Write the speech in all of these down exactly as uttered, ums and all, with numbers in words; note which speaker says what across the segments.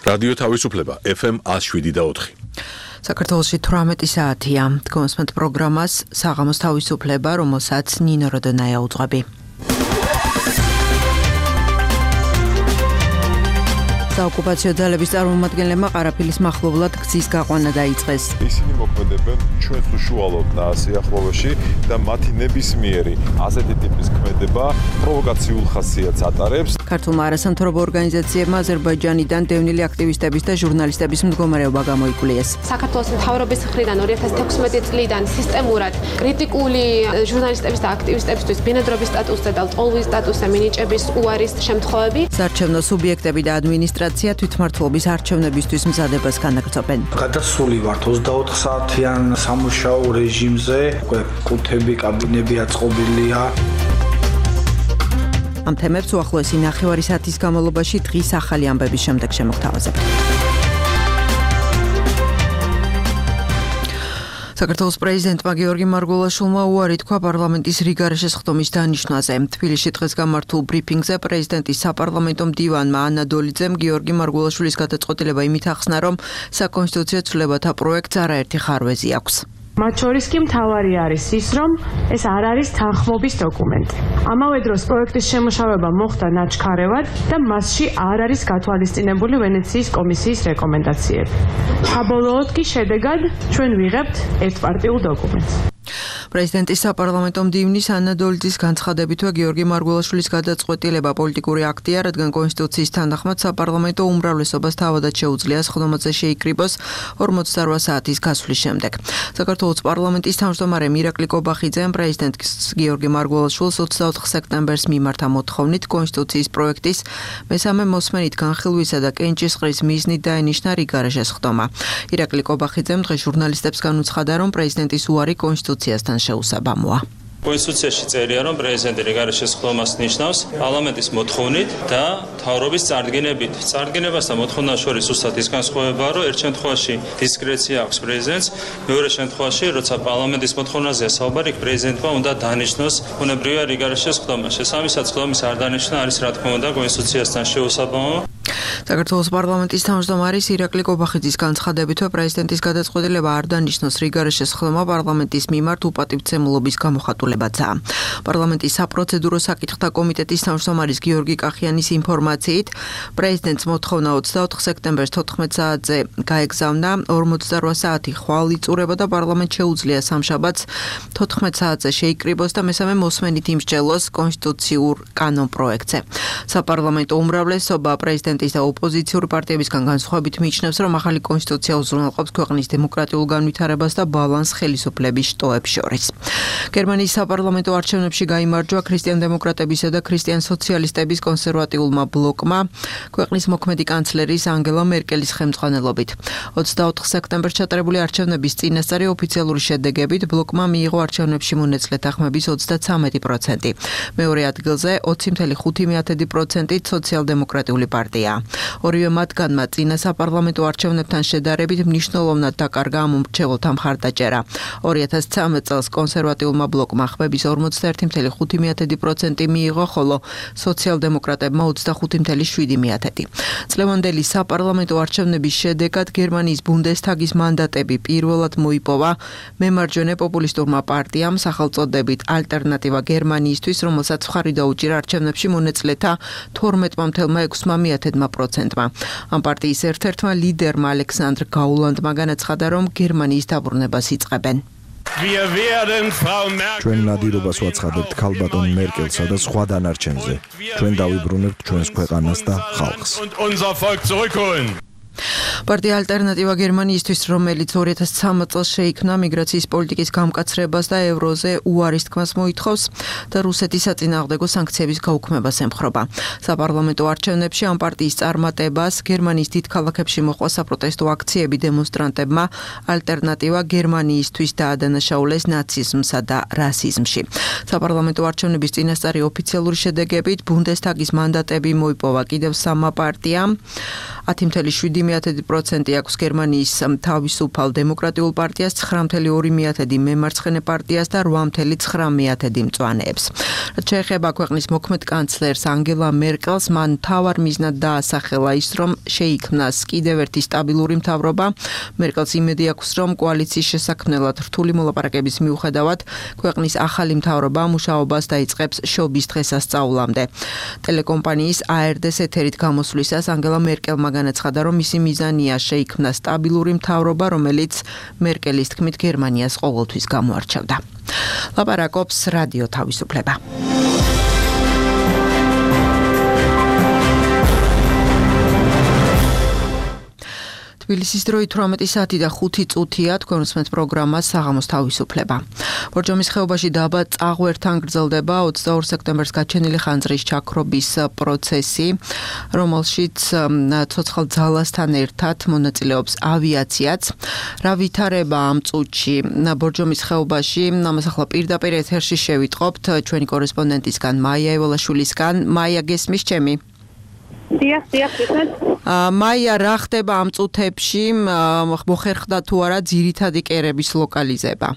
Speaker 1: რადიო თავისუფლება ეფ ემ one oh seven და four.
Speaker 2: საქართველოში თვრამეტი საათია. Თქვენს პროგრამას საღამოს თავისუფლება, რომელსაც ნინო როდონაია უძღვები. საოკუპაციო ძალების წარმომადგენლებმა ყარაფილის მახლობლად გზის გაყვანა დაიწყეს.
Speaker 3: ისინი მოქმედებენ ჩვენს უშუალოდ სიახლოვეში და მათი ნებისმიერი ასეთი ტიპის ქმედება პროვოკაციულ ხასიათს ატარებს.
Speaker 2: ქართულმა არასამთავრობო ორგანიზაციებმა აზერბაიჯანიდან დევნილი აქტივისტების და ჟურნალისტების მდგომარეობა გამოიკვლიეს.
Speaker 4: საქართველოს მთავრობის მხრიდან two thousand sixteen წლიდან სისტემურად კრიტიკული ჟურნალისტების და აქტივისტებისთვის ბინადრობის სტატუსზე და ლტოლვის სტატუსზე მინიჭების უარის შემთხვევები.
Speaker 2: საარჩევნო სუბიექტები და ადმინისტრაცია თვითმმართველობის არჩევნებისთვის მზადებას განაგრძობენ.
Speaker 5: გადასული ვართ ოცდაოთხ საათიან სამუშაო რეჟიმზე, უკვე კუთები, კაბინები აწყობილია.
Speaker 2: ამ თემებს უახლოესი ნახევარი საათის განმავლობაში დღის ახალი ამბების შემდეგ შემოგთავაზებთ. საქართველოს პრეზიდენტმა გიორგი მარგველაშვილმა უარი თქვა პარლამენტის რიგარეშე სხდომის დანიშვნაზე. თბილისში დღეს გამართულ ბრიფინგზე პრეზიდენტის საპარლამენტო მდივანმა ანა დოლიძემ გიორგი მარგველაშვილის გადაწყვეტილება იმით ახსნა, რომ საკონსტიტუციო ცვლილებათა პროექტს არაერთი ხარვეზი აქვს.
Speaker 6: მათ შორის კი მთავარი არის ის, რომ ეს არ არის თანხმობის დოკუმენტი. ამავე დროს პროექტის შემუშავება მოხდა ნაჩქარევად და მასში არ არის გათვალისწინებული ვენეციის კომისიის რეკომენდაციები. საბოლოოდ კი შედეგად ჩვენ ვიღებთ ერთპარტიულ დოკუმენტს.
Speaker 2: პრეზიდენტის საპარლამენტო მდივნის ანა დოლიძის განცხადებითვე გიორგი მარგველაშვილის გადაწყვეტილება პოლიტიკური აქტია, რადგან კონსტიტუციის თანახმად საპარლამენტო უმრავლესობას თავადაც შეუძლია სხდომაზე შეიკრიბოს ორმოცდაოთხ საათის გასვლის შემდეგ. საქართველოს პარლამენტის თავმჯდომარე მირაკლი კობახიძემ პრეზიდენტს გიორგი მარგველაშვილს ოცდაოთხ სექტემბერს მიმართა მოთხოვნით კონსტიტუციის პროექტის მესამე მოსმენით განხილვისა და კენჭისყრის მიზნით დაენიშნა რიგარეშე სხდომა. მირაკლი კობახიძემ დღეს ჟურნალისტებს განუცხადა, რომ პრეზიდენტის უარი კონსტიტუციასთან შეუსაბამოა.
Speaker 7: კონსტიტუციაში წერია, რომ პრეზიდენტი რიგარეშე სხდომას ნიშნავს პარლამენტის მოთხოვნით და მთავრობის წარდგინებით. წარდგინებას და მოთხოვნას შორის უბრალოდ ის განსხვავებაა, რომ ერთ შემთხვევაში დისკრეცია აქვს პრეზიდენტს, მეორე შემთხვევაში, როცა პარლამენტის მოთხოვნაზეა საუბარი, პრეზიდენტმა უნდა დანიშნოს ბუნებრივია რიგარეშე სხდომა. შესაბამისად, სხდომის არ დანიშნა არის, რა თქმა უნდა, კონსტიტუციასთან შეუსაბამო.
Speaker 2: საქართველოს პარლამენტის თავმჯდომარის ირაკლი კობახიძის განცხადებითვე პრეზიდენტის გადაწყვეტილება არ დანიშნოს რიგარეშე სხდომა პარლამენტის მიმართ უპატივცემულობის გამოხატულებაცაა. პარლამენტის საპროცედურო საკითხთა კომიტეტის თავმჯდომარის გიორგი კახიანის ინფორმაციით, პრეზიდენტს მოთხოვნა ოცდაოთხ სექტემბერს თოთხმეტ საათზე გაეგზავნა, ორმოცდაოთხ საათი ხვალ იწურება და პარლამენტს შეუძლია სამშაბათს თოთხმეტ საათზე შეიკრიბოს და მესამე მოსმენით იმსჯელოს კონსტიტუციურ კანონ პროექტზე. საპარლამენტო უმრავლესობა პრეზიდენტის და ოპოზიციური პარტიებისგან განსხვავებით მიიჩნევს, რომ ახალი კონსტიტუცია უზრუნველყოფს ქვეყნის დემოკრატიულ განვითარებას და ბალანსს ხელისუფლების შტოებს შორის. გერმანიის საპარლამენტო არჩევნებში გაიმარჯვა ქრისტიან-დემოკრატებისა და ქრისტიან-სოციალისტების კონსერვატიულმა ბლოკმა ქვეყნის მოქმედი კანცლერის ანგელა მერკელის ხელმძღვანელობით. ოცდაოთხ სექტემბერს ჩატარებული არჩევნების წინასწარი ოფიციალური შედეგებით ბლოკმა მიიღო არჩევნებში მონაწილეთა ხმების ოცდათვრამეტი პროცენტი. მეორე ადგილზე ოცი კoma ხუთი პროცენტით სოციალ-დემოკრატიული პარტია. ორივე მათგანმა წინა საპარლამენტო არჩევნებთან შედარებით მნიშვნელოვნად დაკარგა ამომრჩეველთა მხარდაჭერა. ორი ათას ცხრამეტ წელს კონსერვატიულმა ბლოკმა ხმების ორმოცდაერთი კoma ხუთი პროცენტი მიიღო, ხოლო სოციალ-დემოკრატებმა ოცდახუთი კoma შვიდი პროცენტი. წლევანდელი საპარლამენტო არჩევნების შედეგად გერმანიის ბუნდესტაგის მანდატები პირველად მოიპოვა მემარჯვენე პოპულისტურმა პარტიამ სახელწოდებით ალტერნატივა გერმანიისთვის, რომელსაც მხარი დაუჭირა არჩევნებში მონაწილეთა თორმეტ კoma ექვსი პროცენტმა. ამ პარტიის ერთ-ერთმა ლიდერმა ალექსანდრ გაულანდმა განაცხადა, რომ გერმანიის დაბრუნებას იწყებენ.
Speaker 8: ჩვენ ნადირობას ვაცხადებთ ქალბატონ მერკელსა და სხვა დანარჩენზე. ჩვენ დავიბრუნებთ ჩვენს ქვეყანას და ხალხს.
Speaker 2: პარტია ალტერნატივა გერმანიისთვის, რომელიც ორი ათას ცხრამეტ წელს შეიქმნა, მიგრაციის პოლიტიკის გამკაცრებას და ევროზე უარის თქმას მოითხოვს და რუსეთის საწინააღმდეგო სანქციების გაუქმებას ემხრობა. საპარლამენტო არჩევნებში ამ პარტიის წარმატებას გერმანიის დიდ ქალაქებში მოყვა საპროტესტო აქციები დემონსტრანტებმა ალტერნატივა გერმანიისთვის დაადანაშაულეს ნაციზმსა და რასიზმში. საპარლამენტო არჩევნების წინასწარი ოფიციალური შედეგებით ბუნდესტაგის მანდატები მოიპოვა კიდევ სამმა პარტიამ ათი კoma შვიდი მეათედი პროცენტი აქვს გერმანიის თავისუფალ დემოკრატიულ პარტიას, ცხრა ფاصლე ორი მეათედი მემარცხენე პარტიას და რვა ფاصლე ცხრა მეათედი მწვანეებს. რაც შეეხება ქვეყნის მოქმედ კანცლერს ანგელა მერკელს, მან მთავარ მიზნად დაასახელა ის, რომ შეიქმნას კიდევ ერთი სტაბილური მთავრობა. მერკელს იმედი აქვს, რომ კოალიციის შესაქმნელად რთული მოლაპარაკების მიუხედავად, ქვეყნის ახალი მთავრობა მუშაობას დაიწყებს შობის დღესასწაულამდე. ტელეკომპანიის A R D-ს ეთერით გამოსვლისას ანგელა მერკელმა განაცხადა, რომ მისი მიზანია შეიქმნა სტაბილური მთავრობა, რომელიც მერკელის თქმით გერმანიას ყოველთვის გამოარჩევდა. ლაპარაკობს რადიო თავისუფლება. თბილისის დრო თვრამეტი საათი და ხუთი წუთია, თქვენ უსმენთ პროგრამას საღამოს თავისუფლება. ბორჯომის ხეობაში დაბა წაღვერთან გრძელდება ოცდაორ სექტემბერს გაჩენილი ხანძრის ჩაქრობის პროცესი, რომელშიც ცოცხალ ძალასთან ერთად მონაწილეობს ავიაციაც. რა ვითარება ამ წუთში ბორჯომის ხეობაში, ამას ახლა პირდაპირ ეთერში შევიტყობთ ჩვენი კორესპონდენტისგან მაია ევალაშვილისგან. მაია, გესმის ჩემი?
Speaker 9: დიახ, დიახ, გესმით.
Speaker 2: მაია, რა ხდება ამ წუთებში? მოხერხდა თუ არა ძირითადი კერების ლოკალიზება?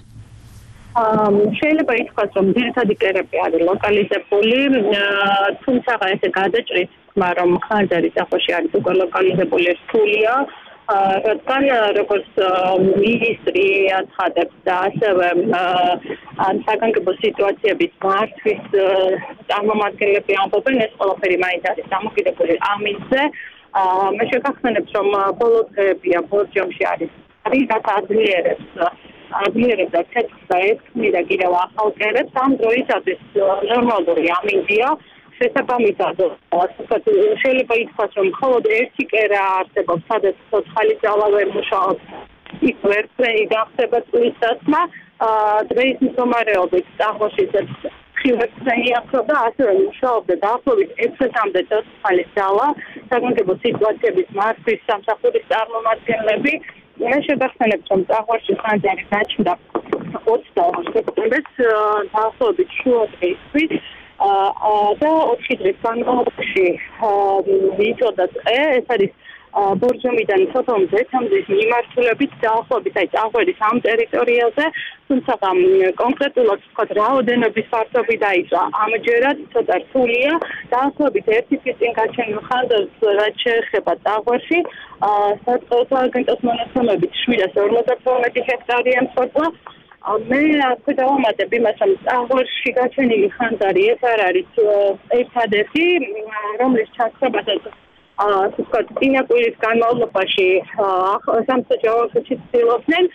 Speaker 9: შეიძლება ითქვას, რომ ძირითადი კერები არის ლოკალიზებული, თუმცა ესე გადაჭრის თქმა, რომ ხანძარი წახოში არის უკვე ლოკალიზებული რთულია. რადგან როგორც მინისტრი აცხადებს და ასევე საგანგებო სიტუაციების მართვის წარმომადგენლები ამბობენ, ეს ყველაფერი მაინც არის დამოკიდებული ამაზე. მე შეგახსენებთ, რომ ბოლო დღეებია ბორჯომში არის რაც ადლიერებს ადლიერებს და თეთრს და ერთხმი და კიდევ ახალ კერებს. ამ დროისათვის ნორმალური ამინდია. შესაბამისად, შეიძლება ითქვას, რომ მხოლოდ ერთი კერა არსებობს, სადაც ცოცხალი ძალა ვერ მუშაობს. ის ვერცენი გახდება წლის დასმა. დღეის მდგომარეობით წახოში ხილვერცენი ახლა ასევე მუშაობდა დაახლოებით ექვსამდე ცოცხალი ძალა. საგანგებო სიტუაციების მართვის სამსახურის წარმომადგენლები. მე შეგახსენებთ, რომ წახოში ხანძარი გაჩნდა ოცდაორ სექტემბერს დაახლოებით შუა დღეისთვის. და ოთხი დღის განმავლობაში იწოდა წე, ეს არის ბორჯომიდან ცოტა მზეთამზის მიმართულებით დაახლოებით აი წაღვერის ამ ტერიტორიაზე, თუმცა კონკრეტულად ვთქვათ, რაოდენობის ფართობი დაიწვა ამჯერად ცოტა რთულია. დაახლოებით ერთი თვის წინ გაჩენილ ხანძარს რაც შეეხება წაღვერში, საწყლოსნო აგენტოს მონაცემებით შვიდას ორმოცდათორმეტი ჰექტარია მსხვერპლა. მე ასე დავამატებ იმას, რომ წაღვერში გაჩენილი ხანძარი ეს არ არის ერთადერთი, რომლის ჩაქრობასაც ასე ვთქვათ, წინა კვირის განმავლობაში სამსაჯავახეთში ცდილობდნენ.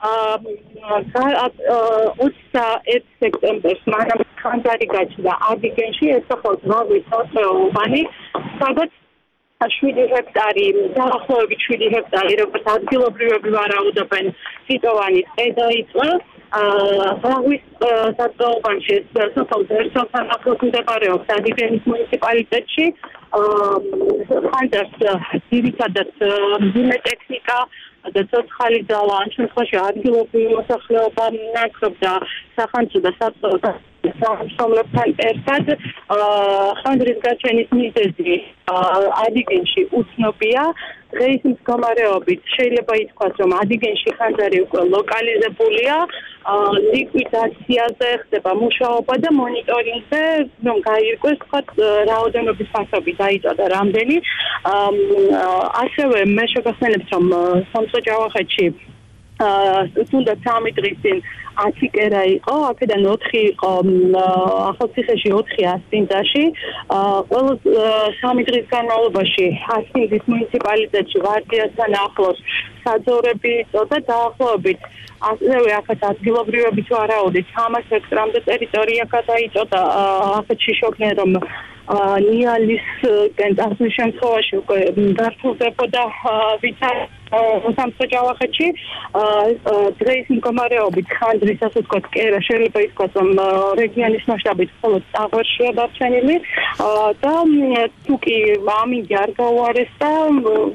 Speaker 9: ოცდაერთი სექტემბერს მანამ ხანძარი გაჩნდა ადიგენში, ეს ახალ ძვავის საწეულბანი, სადაც შვიდი ჰექტარი, დაახლოებით შვიდი ჰექტარი, როგორც ადგილობრივები ვარაუდობენ, თითოვანი ტყე დაიწვა. ღვავის საწეულბანში სოფელ ზერსელთან ახლოს მდებარეობს ადიგენის მუნიციპალიტეტში. ხანძარს ძირითადად მძიმე ტექნიკა და ცოცხალი ძალა, ამ შემთხვევაში ადგილობრივი მოსახლეობა ნაკრობდა სახანძრო და საწეულთა სამშობლოსთან ერთად. ხანძრის გაჩენის მიზეზი ადიგენში უცნობია. დღეის მდგომარეობით შეიძლება ითქვას, რომ ადიგენში ხანძარი უკვე ლოკალიზებულია. ლიკვიდაციაზე ხდება მუშაობა და მონიტორინგზე, რომ გაირკვეს თქვათ რაოდენობის ფასები დაიწვა და რამდენი. ასევე მე შეგახსენებთ, რომ სამსაჯავახეთში თუნდაც სამი დღის წინ ათი კერა იყო, აქედან ოთხი იყო ახალციხეში, ოთხი ასპინძაში. ყველა სამი დღის განმავლობაში ასპინძის მუნიციპალიტეტში ვარდიასთან ახლოს საძოვრები იწოდა დაახლოებით ასევე აქაც ადგილობრივებით ვარაუდით სამას ჰექტრამდე ტერიტორია გადაიწოდა. აქაც შიშობდნენ, რომ ნიალის კენტასის შემთხვევაში უკვე გართულდებოდა ვითარ სამსაჯავახეთში. დღეის მდგომარეობით ხანძრის ასე ვთქვათ, კერა შეიძლება ითქვას, რომ რეგიონის მასშტაბით მხოლოდ წაღვერშია დარჩენილი და თუ კი ამინდი არ გაუარესდა,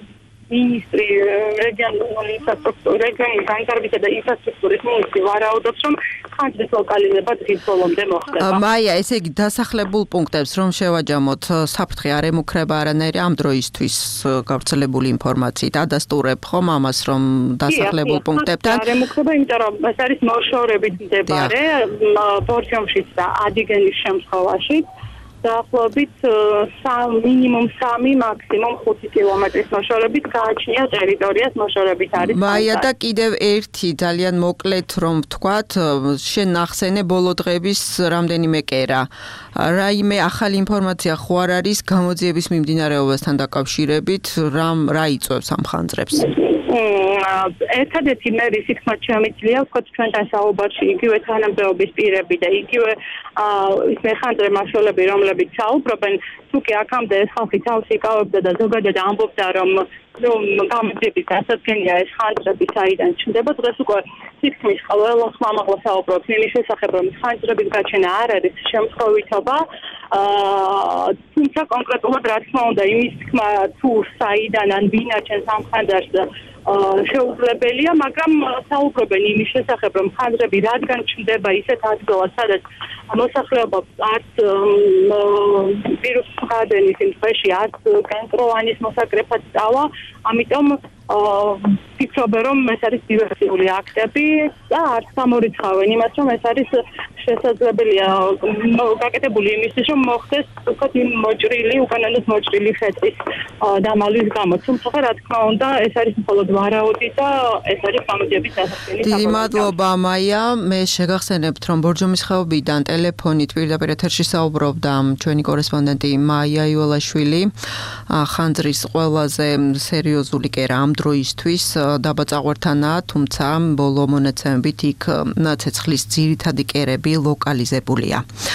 Speaker 9: მინისტრი რეგიონული ინფრასტრუქტურა, რეგიონის განვითარებისა და ინფრასტრუქტურის მინისტრი ვარაუდობს, რომ ხანძრის ლოკალიზება დღის ბოლომდე მოხდება.
Speaker 2: მაია, ესე იგი დასახლებულ პუნქტებს რომ შევაჯამოთ, საფრთხე არ ემუქრება არანაირი ამ დროისთვის გავრცელებული ინფორმაციით, ადასტურებ ხომ ამას, რომ დასახლებულ პუნქტებთან
Speaker 9: არ ემუქრება, იმიტომ რომ ეს არის მოშორებით მდებარე ბორჯომშიც და ადიგენის შემთხვევაში. დაახლოებით მინიმუმ სამი, მაქსიმუმ ხუთი კილომეტრის მოშორებით გააჩნია ტერიტორიას მოშორებით არის.
Speaker 2: მაია და კიდევ ერთი ძალიან მოკლედ რომ ვთქვათ, შენ ნახსენე ბოლო დღების რამდენიმე კერა. რაიმე ახალი ინფორმაცია ხო არ არის გამოძიების მიმდინარეობასთან დაკავშირებით, რამ რა იწვევს ამ ხანძრებს?
Speaker 9: ერთადერთი მე რითიც შემიძლია ვთქვათ ჩვენთან საუბარში იგივე თანამდებობის პირები და იგივე ის მეხანძრე მასშტაბები რომლებიც საუბრობენ თუ კი აქამდე ეს ხალხი თავს იკავებდა და ზოგადად ამბობდა რომ რომ გამოძიების დასადგენია ეს ხანძრები საიდან ჩნდება დღეს უკვე თითქმის ყველა ხმამაღლა საუბრობს იმის შესახებ რომ ხანძრების გაჩენა არ არის შემთხვევითობა თუმცა კონკრეტულად რა თქმა უნდა იმის თქმა თუ საიდან ან ვინ აჩენს ამ ხანძარს შეუძლებელია, მაგრამ საუბრობენ იმის შესახებ, რომ ხანძრები რადგან ჩნდება ისეთ ადგილას, სადაც მოსახლეობა არც ვირუსის გადაენის იმ დღეში, არც კენტროვანის მოსაკრეფად წავა, ამიტომ ფიქრობენ, რომ ეს არის დივერსიული აქტები და არც გამორიცხავენ იმას, რომ ეს არის შესაძლებელია გაკეთებული იმისთვის, რომ მოხდეს უბრალოდ იმ მოჭრილი, უკანონოდ მოჭრილი ხეტის დამალვის გამო. თუმცა რა თქმა უნდა, ეს არის მხოლოდ ვარაუდი და ეს არის გამოძიების დასაწყისი.
Speaker 2: დიდი მადლობა მაია, მე შეგახსენებთ, რომ ბორჯომის ხეობიდან ტელეფონით პირდაპირ ეთერში საუბრობდა ჩვენი კორესპონდენტი მაია იოლაშვილი, ხანძრის ყველაზე სერიოზული კერა ამ დროისთვის დაბაწაღვერთანაა, თუმცა ბოლო მონაცემებით იქ ცეცხლის ძირითადი კერები ლოკალიზებულია.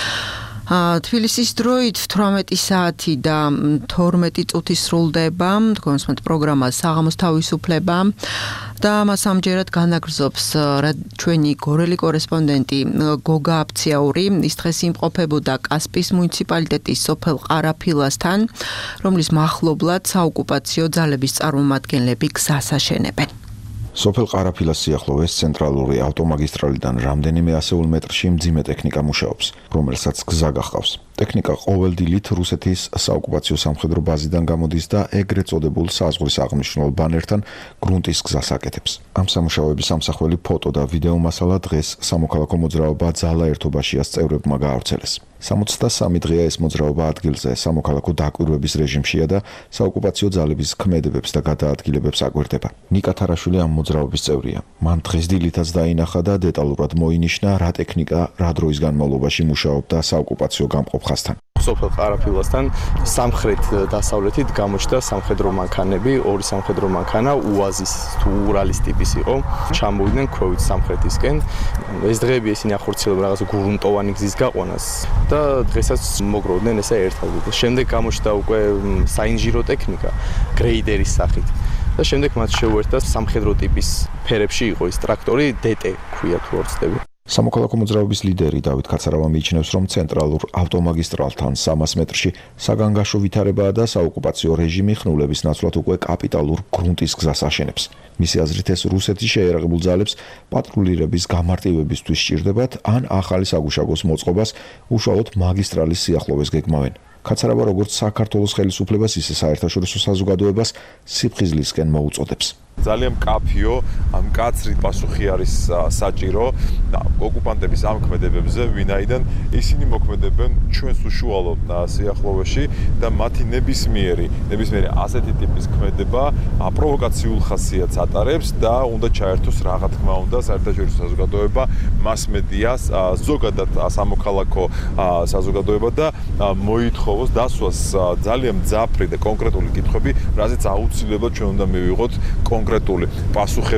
Speaker 2: თბილისის დროით თვრამეტი საათი და თორმეტი წუთი სრულდება, თქვენსმენთ პროგრამა საღამოს თავისუფლება და მას ამჯერად განაგრძობს ჩვენი გორელი კორესპონდენტი გოგა აფციაური, ის დღეს იმყოფებოდა კასპიის მუნიციპალიტეტის სოფელ ყარაფილასთან, რომლის მახლობლად საოკუპაციო ძალების წარმომადგენლები გზას აშენებენ.
Speaker 8: სოფელ ყარაფილას სიახლოვეს ცენტრალური ავტომაგისტრალიდან რამდენიმე ასეულ მეტრში მძიმე ტექნიკა მუშაობს, რომელსაც გზა გახავს. ტექნიკა ყოველ დილით რუსეთის საოკუპაციო სამხედრო ბაზიდან გამოდის და ეგრეთ წოდებულ საზღვრის აღნიშნულ ბანერთან გრუნტის გზას აკეთებს. ამ სამუშაოების ამსახველი ფოტო და ვიდეო მასალა დღეს სამოქალაქო მოძრაობა ძალა ერთობაშიას წევრებმა გაავრცელეს. სამოცდასამი დღეა ეს მოძრაობა ადგილზე სამოქალაქო დაკვირვების რეჟიმშია და საოკუპაციო ძალების ქმედებებს და გადაადგილებებს აკვირდება. ნიკა თარაშვილი ამ მოძრაობის წევრია. მან დღეს დილითაც დაინახა და დეტალურად მოინიშნა რა ტექნიკა რა დროის განმავლობაში მუშაობდა საოკუპაციო გამყოფხასთან.
Speaker 10: სოფელ ყარაფილასთან სამხრეთ დასავლეთით გამოჩნდა სამხედრო მანქანები, ორი სამხედრო მანქანა უაზის თუ ურალის ტიპის იყო, ჩამოვიდნენ ქვევით სამხრეთისკენ. ეს დღეები ისინი ახორციელებენ რაღაც გრუნტოვანი გზის გაყვანას და დღესაც მოგროვდნენ ესა ერთად. შემდეგ გამოჩნდა უკვე საინჟირო ტექნიკა გრეიდერის სახით. და შემდეგ მათ შეუერთდა სამხედრო ტიპის ფერებში იყო ის ტრაქტორი დე ტე ქვია თუ არ ვცდები.
Speaker 8: სამოქალაქო მოძრაობის ლიდერი დავით კაცარავა მიიჩნევს, რომ ცენტრალურ ავტომაგისტრალთან სამას მეტრში საგანგაშო ვითარებაა და საოკუპაციო რეჟიმი ხნულების ნაცვლად უკვე კაპიტალურ გრუნტის გზას აშენებს. მისი აზრით ეს რუსეთის შეიარაღებულ ძალებს პატრულირების გამარტივებისთვის სჭირდებათ ან ახალი საგუშაგოს მოწყობას უშუალოდ მაგისტრალის სიახლოვეს გეგმავენ. კაცარავა როგორც საქართველოს ხელისუფლებას, ისე საერთაშორისო საზოგადოებას სიფხიზლისკენ მოუწოდებს.
Speaker 3: ძალიან მკაფიო, მკაცრი პასუხი არის საჭირო ოკუპანტების ამ ქმედებებზე, ვინაიდან ისინი მოქმედებენ ჩვენს უშუალოდ სიახლოვეში და მათი ნებისმიერი, ნებისმიერი ასეთი ტიპის ქმედება პროვოკაციულ ხასიათს ატარებს და უნდა ჩაერთოს რა თქმა უნდა საერთაშორისო საზოგადოება, მასმედიას, ზოგადად სამოქალაქო საზოგადოება და მოითხოვოს დასვას ძალიან მძაფრი და კონკრეტული კითხვები, რაზეც აუცილებლად ჩვენ უნდა მივიღოთ კონკრეტული პასუხები.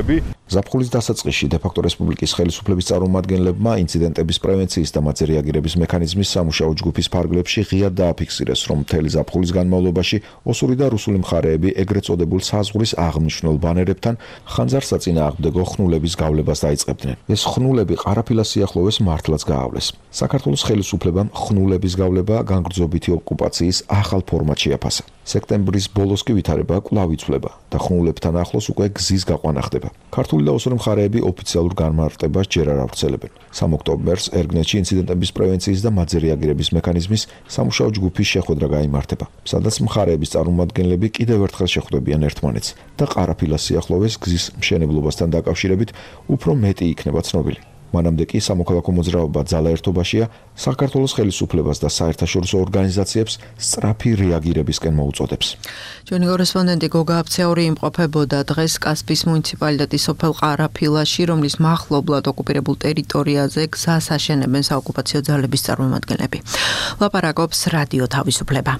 Speaker 8: ზაფხულის დასაწყისში დე-ფაქტო რესპუბლიკის ხელისუფლების წარმომადგენლებმა ინციდენტების პრევენციის და მათზე რეაგირების მექანიზმის სამუშაო ჯგუფის ფარგლებში ღიად დააფიქსირეს, რომ მთელი ზაფხულის განმავლობაში ოსური და რუსული მხარეები ეგრეთ წოდებულ საზღვრის აღნიშნულ ბანერებთან ხანძარსაწინააღმდეგო ხნულების გავლებას დაიწყებდნენ. ეს ხნულები ყარაფილას სიახლოვეს მართლაც გაავლეს. საქართველოს ხელისუფლებამ ხნულების გავლება განგრძობითი ოკუპაციის ახალ ფორმატში შეაფასა. სექტემბრის ბოლოს კი ვითარება კვლავ იცვლება და ხნულებთან ახლოს უკვე გზის გაყვანა ხდება. ქართული და ოსური მხარეები ოფიციალურ განმარტებას ჯერ არ ავრცელებენ. სამი ოქტომბერს ერგნეთში ინციდენტების პრევენციის და მათზე რეაგირების მექანიზმის სამუშაო ჯგუფის შეხვედრა გაიმართება, სადაც მხარეების წარმომადგენლები კიდევ ერთხელ შეხვდებიან ერთმანეთს და ყარაფილას სიახლოვეს გზის მშენებლობასთან დაკავშირებით უფრო მეტი იქნება ცნობილი. მანამდე კი სამოქალაქო მოძრაობა ძალა ერთობაშია საქართველოს ხელისუფლებას და საერთაშორისო ორგანიზაციებს სწრაფი რეაგირებისკენ მოუწოდებს.
Speaker 2: ჩვენი კორესპონდენტი გოგა აფცეური იმყოფებოდა დღეს კასპიის მუნიციპალიტეტის სოფელ ყარაფილაში, რომლის მახლობლად ოკუპირებულ ტერიტორიაზე გზას აშენებენ საოკუპაციო ძალების წარმომადგენლები. ლაპარაკობს რადიო თავისუფლება.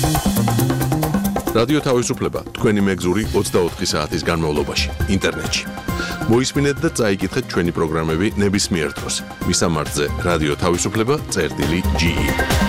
Speaker 1: რადიო თავისუფლება თქვენი მეგზური ოცდაოთხი საათის განმავლობაში ინტერნეტში. მოისმინეთ და წაიკითხეთ ჩვენი პროგრამები ნებისმიერ დროს. მისამართზე რადიო თავისუფლება წერტილი ჯი ი.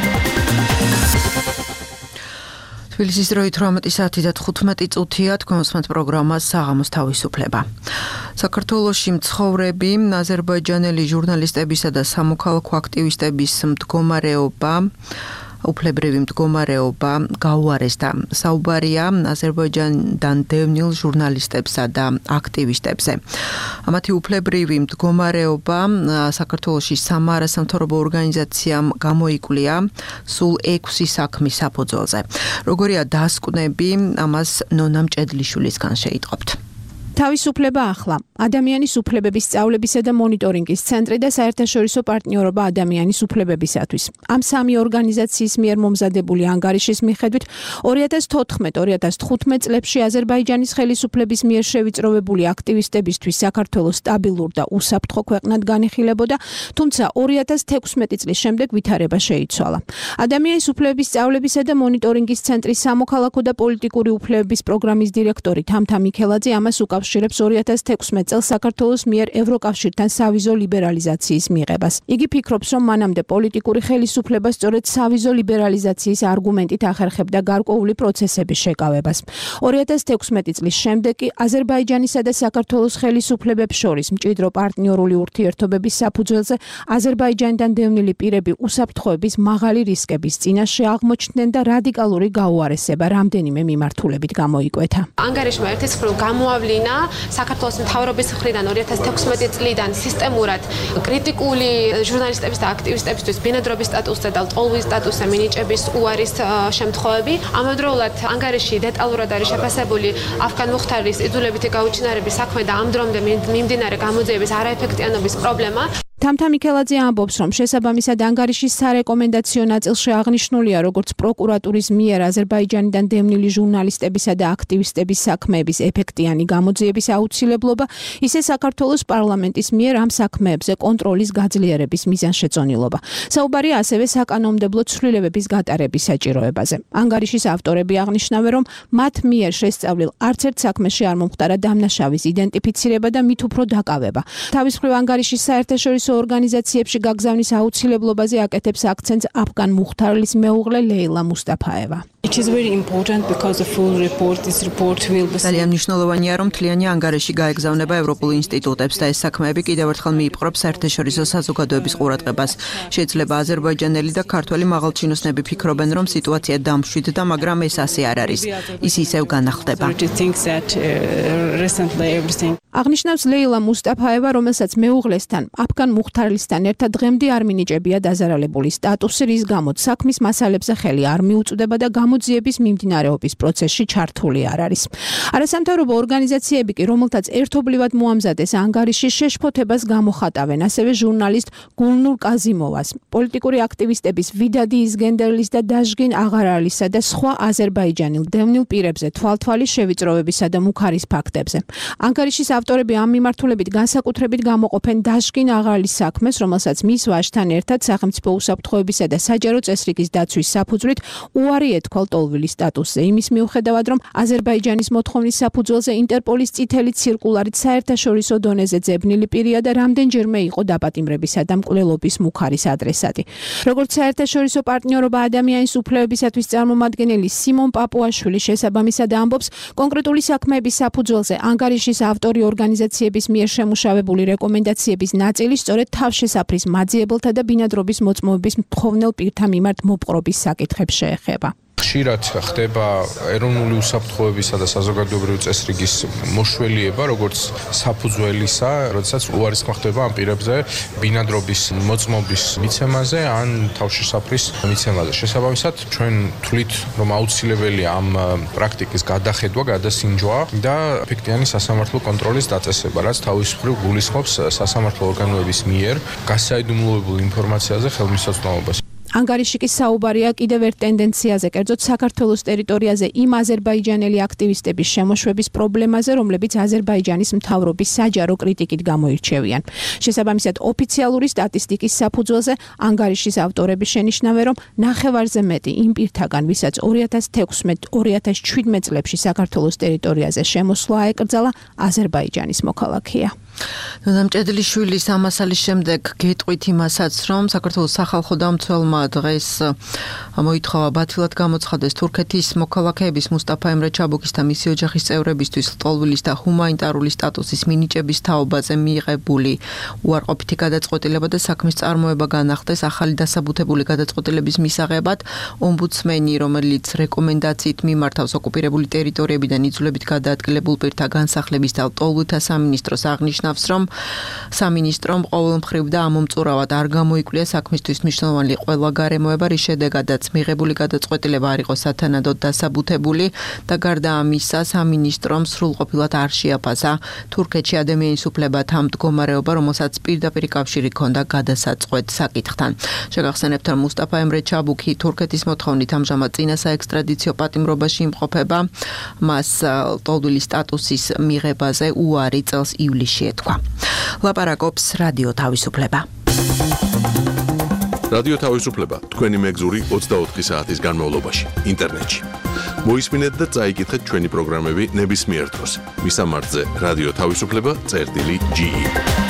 Speaker 2: თბილისის დროით ორმეტი საათი და თხუთმეტი წუთია თქვენ უსმენთ პროგრამას საღამოს თავისუფლება. საქართველოში მცხოვრები აზერბაიჯანელი ჟურნალისტებისა და სამოქალაქო აქტივისტების მდგომარეობა უფლებრივი მდგომარეობა გაუარესდა. საუბარია აზერბაიჯანიდან დევნილ ჟურნალისტებსა და აქტივისტებზე. მათი უფლებრივი მდგომარეობა საქართველოში სამა არასამთავრობო ორგანიზაციამ გამოიკვლია სულ ექვსი საქმის საფუძველზე. როგორია დასკვნები, ამას ნონა მჭედლიშვილისგან შეიტყობთ.
Speaker 11: თავისუფლება ახლა. ადამიანის უფლებების სწავლებისა და მონიტორინგის ცენტრი და საერთაშორისო პარტნიორობა ადამიანის უფლებებისათვის. ამ სამი ორგანიზაციის მიერ მომზადებული ანგარიშის მიხედვით ორი ათას თოთხმეტ ორი ათას თხუთმეტ წლებში აზერბაიჯანის ხელისუფლების მიერ შევიწროვებული აქტივისტებისთვის საქართველოს სტაბილურ და უსაფრთხო ქვეყნად განიხილებოდა, თუმცა ორი ათას თექვსმეტი წლის შემდეგ ვითარება შეიცვალა. ადამიანის უფლებების სწავლებისა და მონიტორინგის ცენტრის სამოქალაქო და პოლიტიკური უფლებების პროგრამის დირექტორი თამთა მიქელაძე ამას უკავშირებს ორი ათას თექვსმეტ წელს საქართველოს მიერ ევროკავშირთან სავიზო ლიბერალიზაციის მიღებას. იგი ფიქრობს, რომ მანამდე პოლიტიკური ხელისუფლება სწორედ სავიზო ლიბერალიზაციის არგუმენტით ახერხებდა გარკვეული პროცესების შეკავებას. ორი ათას თექვსმეტი წლის შემდეგ კი აზერბაიჯანისა და საქართველოს ხელისუფლებებს შორის მჭიდრო პარტნიორული ურთიერთობების საფუძველზე აზერბაიჯანიდან დევნილი პირები უსაფრთხოების მაღალი რისკების წინაშე აღმოჩნდნენ და რადიკალური გაუარესება რამდენიმე მიმართულებით გამოიკვეთა.
Speaker 4: ანგარიშმა ერთის მხრივ გამოავლინა საქართველოს მთავრობის მხრიდან ორი ათას თექვსმეტი წლიდან სისტემურად კრიტიკული ჟურნალისტების და აქტივისტებისთვის ბინადრობის სტატუსზე და ლტოლვის სტატუსზე მინიჭების უარის შემთხვევები. ამავდროულად ანგარიში დეტალურად არის შეფასებული αφგან მუხთარის იძულებითი გაუჩინარების საქმე და ამ დრომდე მიმდინარე გამოძიების არაეფექტიანობის პრობლემა.
Speaker 11: თამთა მიქელაძე ამბობს, რომ შესაბამისად ანგარიშის სარეკომენდაციო ნაწილში აღნიშნულია, როგორც პროკურატურის მიერ აზერბაიჯანიდან დევნილი ჟურნალისტებისა და აქტივისტების საქმეების ეფექტიანი გამოძიების აუცილებლობა, ისე საქართველოს პარლამენტის მიერ ამ საქმეებზე კონტროლის გაძლიერების მიზანშეწონილობა. საუბარია ასევე საკანონმდებლო ცვლილებების გატარების საჭიროებაზე. ანგარიშის ავტორები აღნიშნავენ, რომ მათ მიერ შესწავლილ არც ერთ საქმეში არ მომხდარა დამნაშავის იდენტიფიცირება და მით უფრო დაკავება. თავის მხრივ ანგარიშის საერთაშორისო ორგანიზაციებში გაგზავნის აუცილებლობაზე აკეთებს აქცენტს აფგან მუხთარლის მეუღლე ლეილა მუსტაფაევა.
Speaker 12: It is very important because the full report this report will be
Speaker 2: ძალიან მნიშვნელოვანია, რომ მთლიანი ანგარიში გაეგზავნება ევროპულ ინსტიტუტებს და ეს საქმეები კიდევ ერთხელ მიიპყრობს საერთაშორისო საზოგადოების ყურადღებას. შეიძლება აზერბაიჯანელი და ქართველი მაღალჩინოსნები ფიქრობენ, რომ სიტუაცია დამშვიდდა, მაგრამ ეს ასე არ არის. ის ისევ განახლდება.
Speaker 11: აღნიშნავს ლეილა მუსტაფაევა, რომელსაც მეუღლესთან აფგან მუხთარლისთან ერთად დღემდე არ მინიჭებია დაზარალებული სტატუსი, რის გამოც საქმის მასალებზე ხელი არ მიუწვდება და გამოძიების მიმდინარეობის პროცესში ჩართული არ არის. არასამთავრობო ორგანიზაციები კი, რომელთაც ერთობლივად მოამზადეს ანგარიში, შეშფოთებას გამოხატავენ ასევე ჟურნალისტ გულნურ კაზიმოვას, პოლიტიკური აქტივისტების ვიდადი იზგენდერლის და დაჟგინ აღარალისა და სხვა აზერბაიჯანელ დევნილ პირებზე თვალთვალი შევიწროვებისა და მუქარის ფაქტებზე. ანგარიშის ავტორები ამ მიმართულებით განსაკუთრებით გამოყოფენ დაჟგინ აღარლის საქმეს, რომელსაც მის ვაჟთან ერთად სახელმწიფო უსაფრთხოებისა და საჯარო წესრიგის დაცვის საფუძვლით უარი ეთქვა ლტოლვილის სტატუსზე, იმის მიუხედავად, რომ აზერბაიჯანის მოთხოვნის საფუძველზე ინტერპოლის წითელი ცირკულარით საერთაშორისო დონეზე ძებნილი პირია და რამდენჯერმე იყო დაპატიმრებისა და მკვლელობის მუხარის ადრესატი. როგორც საერთაშორისო პარტნიორობა ადამიანის უფლებებისათვის წარმომადგენელი სიმონ პაპუაშვილი შესაბამისად ამბობს, კონკრეტული საქმეების საფუძველზე ანგარიშის ავტორი ორგანიზაციების მიერ შემუშავებული რეკომენდაციების ნაწილი სწორედ თავშესაფრის მაძიებელთა და ბინადრობის მოწმობების მთხოვნელ პირთა მიმართ მოპყრობის საკითხებს შეეხება.
Speaker 13: ხშირად ხდება ეროვნული უსაფრთხოებისა და საზოგადოებრივი წესრიგის მოშველიება, როგორც საფუძველისა, როდესაც უარისხმა ხდება ამ პირებზე ბინადრობის მოწმობის მიცემაზე ან თავშესაფრის მიცემაზე. შესაბამისად, ჩვენ თვლით, რომ აუცილებელია ამ პრაქტიკის გადახედვა, გადასინჯვა და ეფექტიანი სასამართლო კონტროლის დაწესება, რაც თავისუფლად გულისხმობს სასამართლო ორგანოების მიერ გასაიდუმლოებულ ინფორმაციაზე ხელმისაწვდომობას.
Speaker 11: ანგარიში კი საუბარია კიდევ ერთ ტენდენციაზე, კერძოდ საქართველოს ტერიტორიაზე იმ აზერბაიჯანელი აქტივისტების შემოშვების პრობლემაზე, რომლებიც აზერბაიჯანის მთავრობის საჯარო კრიტიკით გამოირჩევიან. შესაბამისად, ოფიციალური სტატისტიკის საფუძველზე ანგარიშის ავტორები შენიშნავენ, რომ ნახევარზე მეტი იმ პირთაგან, ვისაც ორი ათას თექვსმეტ ორი ათას შვიდმეტ წლებში საქართველოს ტერიტორიაზე შემოსვლა აეკრძალა, აზერბაიჯანის მოქალაქეა.
Speaker 2: ნამჭედლიშვილის ამასალის შემდეგ გეტყვით იმასაც, რომ საქართველოს სახალხო დამცველმა დღეს მოითხოვა ბათილად გამოცხადდეს თურქეთის მოქალაქეების მუსტაფა ემრე ჩაბუქის და მისი ოჯახის წევრებისთვის ლტოლვილის და ჰუმანიტარული სტატუსის მინიჭების თაობაზე მიიღებული უარყოფითი გადაწყვეტილება და საქმის წარმოება განახდეს. ახალი დასაბუთებული გადაწყვეტილების მისაღებად ომბუდსმენი, რომელიც რეკომენდაციით მიმართავს ოკუპირებული ტერიტორიებიდან იძულებით გადაადგილებულ პირთა განსახლების და ლტოლვილთა სამინისტროს აღნიშნავს, რომ სამინისტრომ ყოველ მხრივ და ამომწურავად არ გამოიკვლია საქმისთვის მნიშვნელოვანი ყველა გარემოება, რის შედეგადაც მიღებული გადაწყვეტილება არ იყო სათანადოდ დასაბუთებული და გარდა ამისა, სამინისტრომ სრულყოფილად არ შეაფასა თურქეთში ადამიანის უფლებათა მდგომარეობა, რომელსაც პირდაპირ კავშირი ჰქონდა გადასაწყვეტ საკითხთან. შეგახსენებთ, რომ მუსტაფა ემრე ჩაბუქი თურქეთის მოთხოვნით ამჟამად წინა საექსტრადიციო პატიმრობაში იმყოფება. მას ლტოლვილის სტატუსის მიღებაზე უარი წელს ივლისში ეთქვა. ლაპარაკობს რადიო თავისუფლება.
Speaker 1: რადიო თავისუფლება თქვენი მეგზური ოცდაოთხი საათის განმავლობაში ინტერნეტში. მოისმინეთ და წაიკითხეთ ჩვენი პროგრამები ნებისმიერ დროს. მისამართზე რადიო თავისუფლება წერტილი ჯი ი.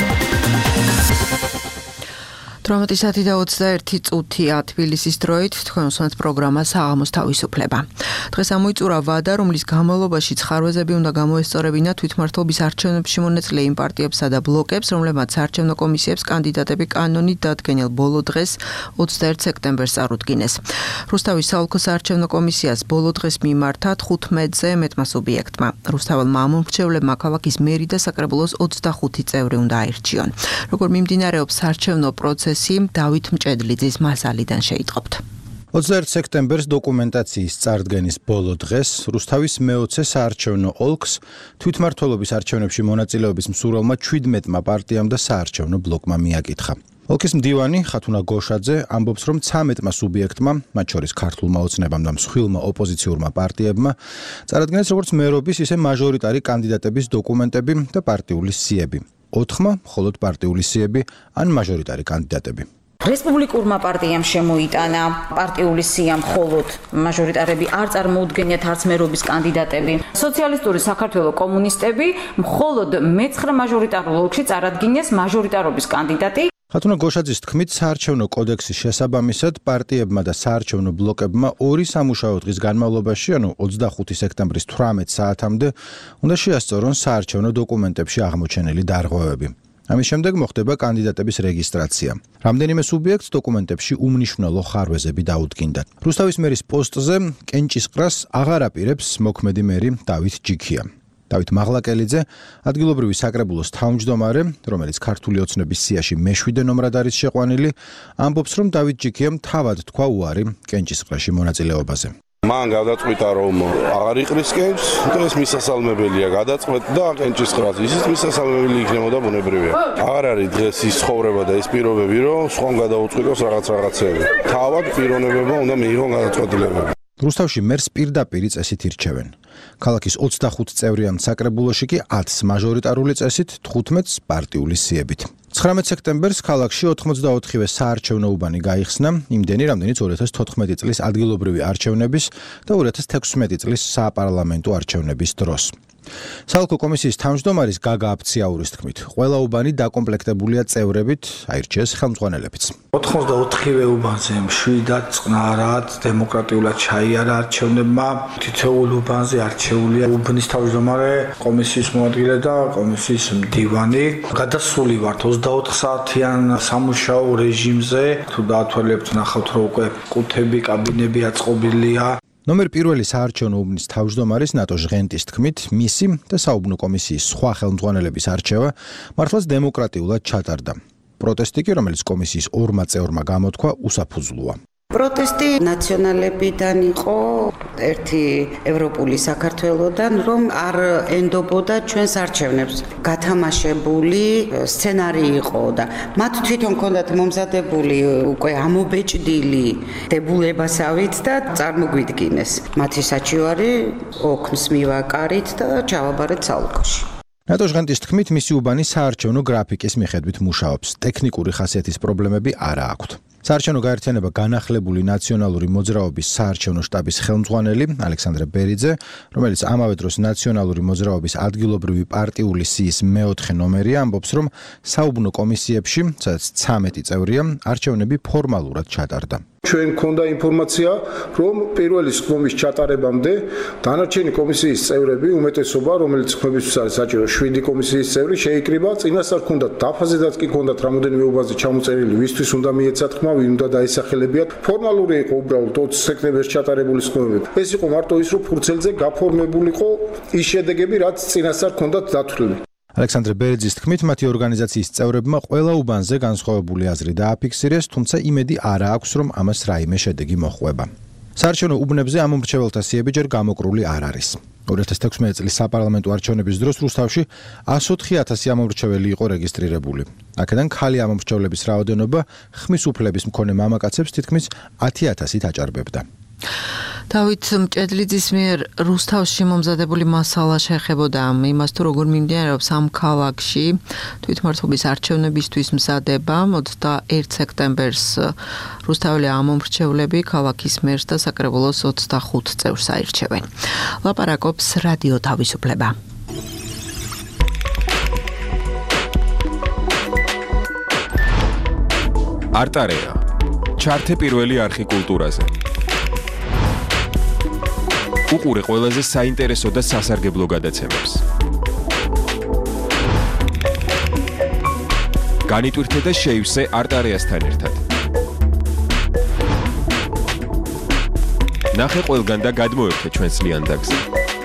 Speaker 2: თვრამეტი საათი და ოცდაერთი წუთია თბილისის დროით, თქვენ უსმენთ პროგრამას საღამოს თავისუფლება. დღეს ამოიწურა ვადა, რომლის განმავლობაში ხარვეზები უნდა გამოესწორებინა თვითმმართველობის არჩევნებში მონაწილე იმ პარტიებსა და ბლოკებს, რომლებმაც საარჩევნო კომისიებს კანდიდატები კანონით დადგენილ ბოლო დღეს ოცდაერთ სექტემბერს წარუდგინეს. რუსთავის საოლქო საარჩევნო კომისიას ბოლო დღეს მიმართა თხუთმეტზე მეტმა სუბიექტმა. რუსთაველმა ამომრჩევლებმა ქალაქის მერი და საკრებულოს ოცდახუთი წევრი უნდა აირჩიონ. როგორ მიმდინარეობს საარჩევნო პროცესი, დავით მჭედლიძის მასალიდან შეიტყობთ.
Speaker 14: ოცდაერთ სექტემბერს დოკუმენტაციის წარდგენის ბოლო დღეს რუსთავის მეოცე საარჩევნო ოლქს თვითმმართველობის არჩევნებში მონაწილეობის მსურველმა ჩვიდმეტმა პარტიამ და საარჩევნო ბლოკმა მიაკითხა. ოლქის მდივანი ხათუნა გოშაძე ამბობს, რომ ცამეტმა სუბიექტმა, მათ შორის ქართულმა ოცნებამ და მსხვილმა ოპოზიციურმა პარტიებმა, წარადგინეს როგორც მერობის, ისე მაჟორიტარი კანდიდატების დოკუმენტები და პარტიული სიები. ოთხმა მხოლოდ პარტიული სიები ან მაჟორიტარი კანდიდატები.
Speaker 15: რესპუბლიკურმა პარტიამ შემოიტანა პარტიული სია მხოლოდ, მაჟორიტარები არ წარმოუდგენიათ არც მერობის კანდიდატები. სოციალისტური საქართველოს კომუნისტები მხოლოდ მეცხრე მაჟორიტარულ ოლქში წარადგინეს მაჟორიტარობის კანდიდატი.
Speaker 14: ხათუნა გოშაძის თქმით, საარჩევნო კოდექსის შესაბამისად პარტიებმა და საარჩევნო ბლოკებმა ორი სამუშაო დღის განმავლობაში, ანუ ოცდახუთი სექტემბრის თვრამეტ საათამდე, უნდა შეასწორონ საარჩევნო დოკუმენტებში აღმოჩენილი დარღვევები. ამის შემდეგ მოხდება კანდიდატების რეგისტრაცია. რამდენიმე სუბიექტს დოკუმენტებში უმნიშვნელო ხარვეზები დაუდგინდათ. რუსთავის მერის პოსტზე კენჭისყრას აღარ აპირებს მოქმედი მერი დავით ჯიქია. დავით მაღლაკელიძე, ადგილობრივი საკრებულოს თავმჯდომარე, რომელიც ქართული ოცნების სიაში მეშვიდე ნომრად არის შეყვანილი, ამბობს, რომ დავით ჯიქიამ თავად თქვა უარი კენჭისყრაში მონაწილეობაზე.
Speaker 16: მან გადაწყვიტა, რომ აღარ იყრის კენჭს, ეს მისასალმებელია გადაწყვეტ და კენჭისყრას ისიც მისასალმებელი იქნებოდა ბუნებრივია. აღარ არის დღეს ის ცხოვრება და ის პირობები, რომ სხვამ გადაუწყვიტოს რაღაც რაღაცეები. თავად პიროვნებებმა უნდა მიიღონ გადაწყვეტილებები.
Speaker 14: რუსთავში მერს პირდაპირ წესით ირჩევენ. ქალაქის ოცდახუთ წევრიან საკრებულოში კი ათს მაჟორიტარული წესით, თხუთმეტს პარტიული სიებით. ცხრამეტ სექტემბერს ქალაქში ოთხმოცდაოთხივე საარჩევნო უბანი გაიხსნა, იმდენი, რამდენიც ორი ათას თოთხმეტი წლის ადგილობრივი არჩევნების და ორი ათას თექვსმეტი წლის საპარლამენტო არჩევნების დროს. საალკო კომისიის თავმჯდომარის გაგა აფციაურის თქმით, ყველა უბანი დაკომპლექტებულია წევრებით, აირჩიეს ხელმძღვანელებიც.
Speaker 5: ოთხმოცდაოთხივე უბანზე მშვიდად, წყნარად, დემოკრატიულად ჩაიარა არჩევნებმა. თითოეულ უბანზე არჩეულია უბნის თავმჯდომარე, კომისიის მოადგილე და კომისიის მდივანი. გადასული ვართ ოცდაოთხ საათიან სამუშაო რეჟიმზე. თუ დაათვალიერებთ, ნახავთ, რომ უკვე კუთები, კაბინები აწყობილია. ნომერ პირველი საარჩევნო უბნის თავმჯდომარის ნატო ჟღენტის თქმით, მისი და საუბნო კომისიის სხვა ხელმძღვანელების არჩევა მართლაც დემოკრატიულად ჩატარდა. პროტესტი კი, რომელიც კომისიის ორმა წევრმა გამოთქვა, უსაფუძვლოა.
Speaker 17: პროტესტი ნაციონალებიდან იყო, ერთი ევროპული საქართველოდან, რომ არ ენდობოდა ჩვენს არჩევნებს. გათამაშებული სცენარი იყო და მათ თვითონ ჰქონდათ მომზადებული უკვე ამობეჭდილი დებულებასავით და წარმოგვიდგინეს. მათი საჩივარი ოქმს მივაკარით და ჩავაბარეთ საალკოში.
Speaker 14: ნატო ჟღენტის თქმით, მისი უბანი საარჩევნო გრაფიკის მიხედვით მუშაობს. ტექნიკური ხასიათის პრობლემები არა აქვთ. საარჩევნო გაერთიანება განახლებული ნაციონალური მოძრაობის საარჩევნო შტაბის ხელმძღვანელი ალექსანდრე ბერიძე, რომელიც ამავე დროს ნაციონალური მოძრაობის ადგილობრივი პარტიული სიის მეოთხე ნომერია, ამბობს, რომ საუბნო კომისიებში, სადაც ცამეტი წევრია, არჩევნები ფორმალურად ჩატარდა.
Speaker 18: ჩვენ გქონდა ინფორმაცია, რომ პირველი ხმის ჩატარებამდე დანარჩენი კომისიის წევრები, უმეტესობა, რომელიც ხმებისთვის არის საჭირო შვიდი კომისიის წევრი, შეიკრიბა. წინასწარ ჰქონდათ დაფაზედაც კი ჰქონდათ რამოდენიმე უბანზე ჩამოწერილი, ვისთვის უნდა მიეცათ ხმა, ვინ უნდა დაისახელებიათ. ფორმალური იყო უბრალოდ ოცი სექტემბერს ჩატარებული ხმები. ეს იყო მარტო ის, რომ ფურცელზე გაფორმებულიყო ის შედეგები, რაც წინასწარ ჰქონდათ დათვლილი.
Speaker 14: ალექსანდრე ბერიძის თქმით, მათი ორგანიზაციის წევრებმა ყველა უბანზე განსხვავებული აზრი დააფიქსირეს, თუმცა იმედი არ აქვს, რომ ამას რაიმე შედეგი მოჰყვება. საარჩევნო უბნებზე ამომრჩეველთა სიები ჯერ გამოკრული არ არის. ორი ათას თექვსმეტი წლის საპარლამენტო არჩევნების დროს რუსთავში εκατს ოთხი ათასი ამომრჩეველი იყო რეგისტრირებული. აქედან ქალი ამომრჩევლების რაოდენობა ხმის უფლების მქონე მამაკაცებს თითქმის ათი ათასით აჭარბებდა.
Speaker 2: დავით მჭედლიძის მიერ რუსთავში მომზადებული მასალა შეეხებოდა იმას, თუ როგორ მიმდინარეობს ამ ქალაქში თვითმმართველობის არჩევნებისთვის მზადება. ოცდაერთი სექტემბერს რუსთაველი ამომრჩევლები ქალაქის მერს და საკრებულოს ოცდახუთ წევრს აირჩევენ. ლაპარაკობს რადიო თავისუფლება.
Speaker 19: არტარეა. ჩართე პირველი არხი კულტურაზე. უყურე ყველაზე საინტერესო და სასარგებლო გადაცემებს. განიტვირთე და შეივსე არტარეასთან ერთად. ნახე ყველგან და გადმოერთე ჩვენს ლიანდაგზე.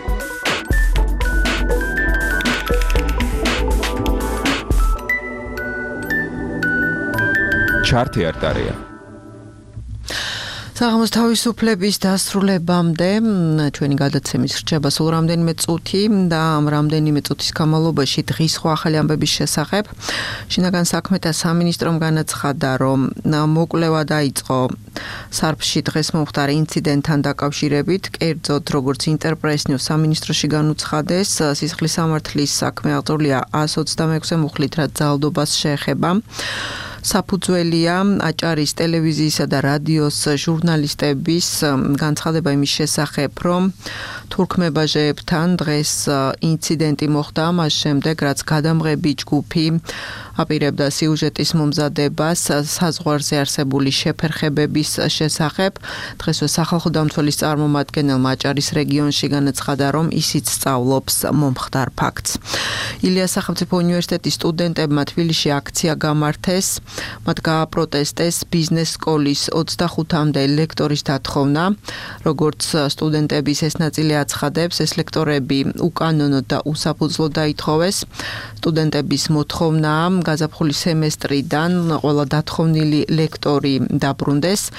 Speaker 19: ჩართე არტარეა.
Speaker 2: საღამოს თავისუფლების დასრულებამდე ჩვენი გადაცემის რჩება სულ რამდენიმე წუთი და ამ რამდენიმე წუთის განმავლობაში დღის სხვა ახალი ამბების შესახებ შინაგან საქმეთა სამინისტრომ განაცხადა, რომ მოკვლევა დაიწყო სარფში დღეს მომხდარ ინციდენტთან დაკავშირებით, კერძოდ როგორც ინტერპრესნიუს სამინისტროში განუცხადეს, სისხლის სამართლის საქმე აღწეულია ას ოცდამექვსე მუხლით, რაც ძალადობას შეეხება. საფუძველია აჭარის ტელევიზიისა და რადიოს ჟურნალისტების განცხადება იმის შესახებ, რომ თურქმებაჟეებთან დღეს ინციდენტი მოხდა, მას შემდეგ, რაც გადამღები ჯგუფი აპირებდა სიუჟეტის მომზადებას საზღვარზე არსებული შეფერხებების შესახებ. დღესვე სახალხო დამცველის წარმომადგენელმა აჭარის რეგიონში განაცხადა, რომ ისიც სწავლობს მომხდარ ფაქტს. ილიას სახელმწიფო უნივერსიტეტის სტუდენტებმა თბილისში აქცია გამართეს. მათ გააპროტესტეს ბიზნეს სკოლის ოცდახუთამდე ლექტორის დათხოვნა. როგორც სტუდენტების ეს ნაწილი აცხადებს, ეს ლექტორები უკანონოდ და უსაფუძვლოდ დაითხოვეს. სტუდენტების მოთხოვნაა გაზაფხულის სემესტრიდან ყველა დათხოვნილი ლექტორი დაბრუნდეს.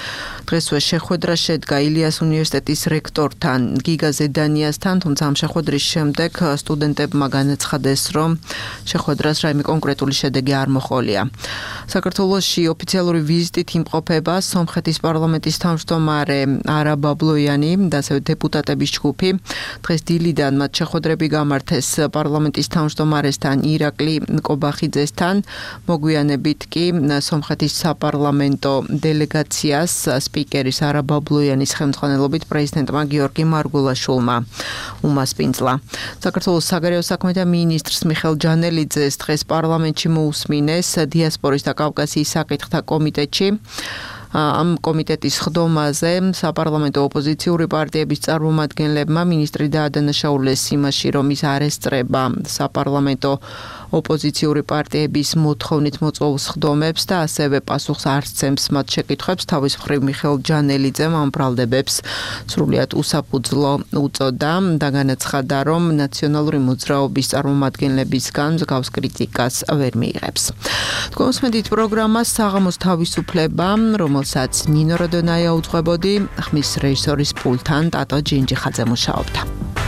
Speaker 2: დღესვე შეხვედრა შედგა ილიას უნივერსიტეტის რექტორთან გიგა ზედანიასთან, თუმცა ამ შეხვედრის შემდეგ სტუდენტებმა განაცხადეს, რომ შეხვედრას რაიმე კონკრეტული შედეგი არ მოჰყოლია. საქართველოში ოფიციალური ვიზიტით იმყოფება სომხეთის პარლამენტის თავმჯდომარე არა ბაბლოიანი და ასევე დეპუტატების ჯგუფი. დღეს დილიდან მათ შეხვედრები გამართეს პარლამენტის თავმჯდომარესთან ირაკლი კობახიძესთან, მოგვიანებით კი სომხეთის საპარლამენტო დელეგაციას სპიკერის არა ბაბლოიანის ხელმძღვანელობით პრეზიდენტმა გიორგი მარგულაშვილმა უმასპინძლა. საქართველოს საგარეო საქმეთა მინისტრს მიხეილ ჯანელიძეს დღეს პარლამენტში მოусმინეს დიასპორის და კავკასიის საკითხთა კომიტეტში. ამ კომიტეტის ხდომაზე საპარლამენტო ოპოზიციური პარტიების წარმომადგენლებმა მინისტრი დაადანაშაულეს იმაში, რომ ის არ ესწრება საპარლამენტო ოპოზიციური პარტიების მოთხოვნით მოწვეულ ხდომებს და ასევე პასუხს არ სცემს მათ შეკითხვებს. თავის მხრივ მიხეილ ჯანელიძემ ამ ბრალდებებს სრულიად უსაფუძვლო უწოდა და განაცხადა, რომ ნაციონალური მოძრაობის წარმომადგენლებისგან მსგავს კრიტიკას ვერ მიიღებს. თქვენ უსმენთ პროგრამას საღამოს თავისუფლება, რომელსაც ნინო როდონაია უძღვებოდი, ხმის რეჟისორის პულტთან ტატო ჯინჯიხაძე მუშაობდა.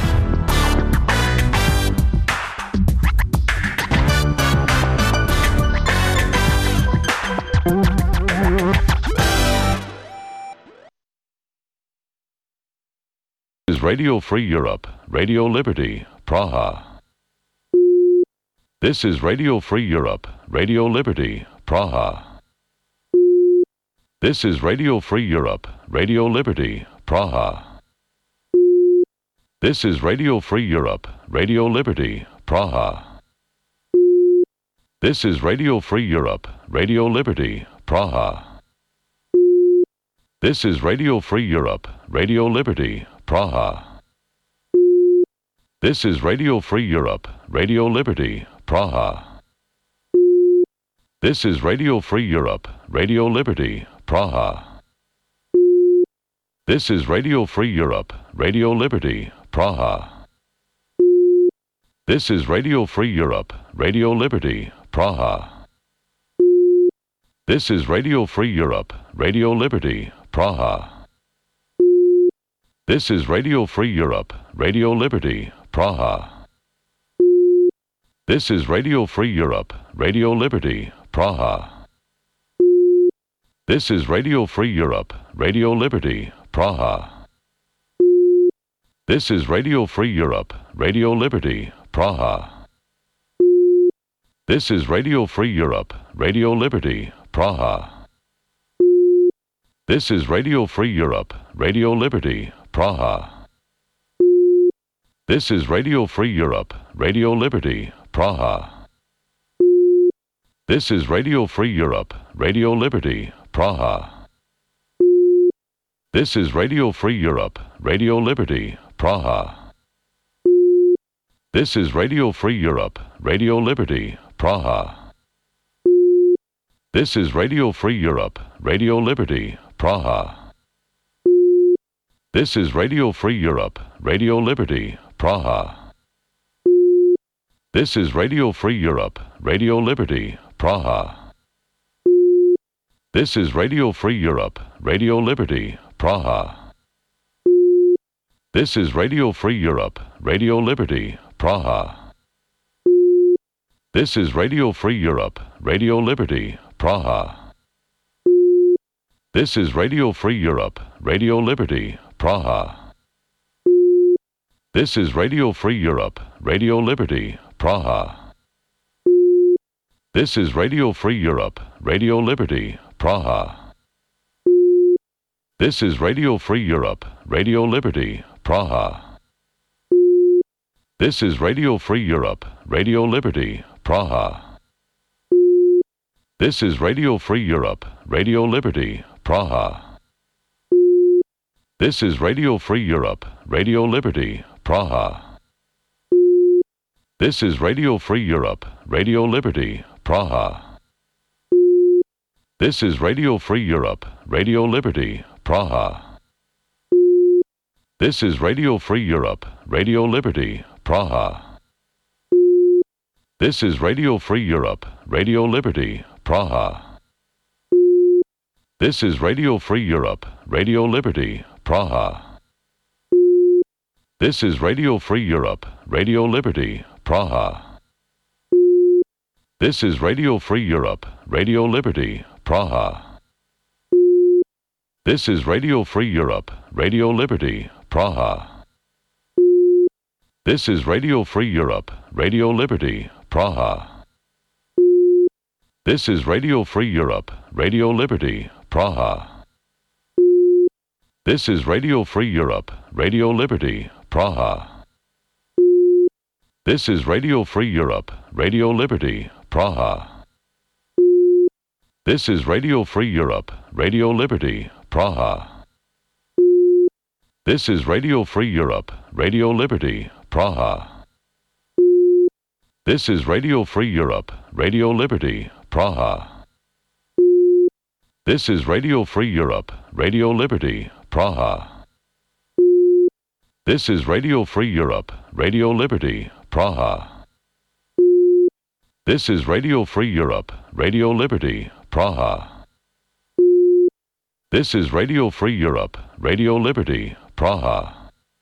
Speaker 20: Radio Free Europe, Radio Liberty, Praha. This is Radio Free Europe, Radio Liberty, Praha. This is Radio Free Europe, Radio Liberty, Praha. This is Radio Free Europe, Radio Liberty, Praha. This is Radio Free Europe, Radio Liberty, Praha. This is Radio Free Europe, Radio Liberty, Praha. This is Radio Free Europe, Radio Liberty, Praha. This is Radio Free Europe, Radio Liberty, Praha. This is Radio Free Europe, Radio Liberty, Praha. This is Radio Free Europe, Radio Liberty, Praha. This is Radio Free Europe, Radio Liberty, Praha. This is Radio Free Europe, Radio Liberty, Praha. This is Radio Free Europe, Radio Liberty, Praha. This is Radio Free Europe, Radio Liberty, Praha. This is Radio Free Europe, Radio Liberty, Praha. This is Radio Free Europe, Radio Liberty, Praha. This is Radio Free Europe, Radio Liberty, Praha. This is Radio Free Europe, Radio Liberty, Praha. This is Radio Free Europe, Radio Liberty, Praha. This is Radio Free Europe, Radio Liberty, Praha. This is Radio Free Europe, Radio Liberty, Praha. This is Radio Free Europe, Radio Liberty, Praha. This is Radio Free Europe, Radio Liberty, Praha. This is Radio Free Europe, Radio Liberty, Praha. This is Radio Free Europe, Radio Liberty, Praha. This is Radio Free Europe, Radio Liberty, Praha. This is Radio Free Europe, Radio Liberty, Praha. This is Radio Free Europe, Radio Liberty, Praha. This is Radio Free Europe, Radio Liberty, Praha. This is Radio Free Europe, Radio Liberty, Praha. This is Radio Free Europe, Radio Liberty, Praha. This is Radio Free Europe, Radio Liberty, Praha. This is Radio Free Europe, Radio Liberty, Praha. This is Radio Free Europe, Radio Liberty, Praha. This is Radio Free Europe, Radio Liberty, Praha. This is Radio Free Europe, Radio Liberty, Praha. This is Radio Free Europe, Radio Liberty, Praha. This is Radio Free Europe, Radio Liberty, Praha. This is Radio Free Europe, Radio Liberty, Praha. This is Radio Free Europe, Radio Liberty, Praha. This is Radio Free Europe, Radio Liberty, Praha. This is Radio Free Europe, Radio Liberty, Praha. This is Radio Free Europe, Radio Liberty, Praha. This is Radio Free Europe, Radio Liberty, Praha. This is Radio Free Europe, Radio Liberty, Praha. This is Radio Free Europe, Radio Liberty, Praha. This is Radio Free Europe, Radio Liberty, Praha. This is Radio Free Europe, Radio Liberty, Praha. This is Radio Free Europe, Radio Liberty, Praha. This is Radio Free Europe, Radio Liberty, Praha. This is Radio Free Europe, Radio Liberty, Praha. This is Radio Free Europe, Radio Liberty, Praha. This is Radio Free Europe, Radio Liberty, Praha.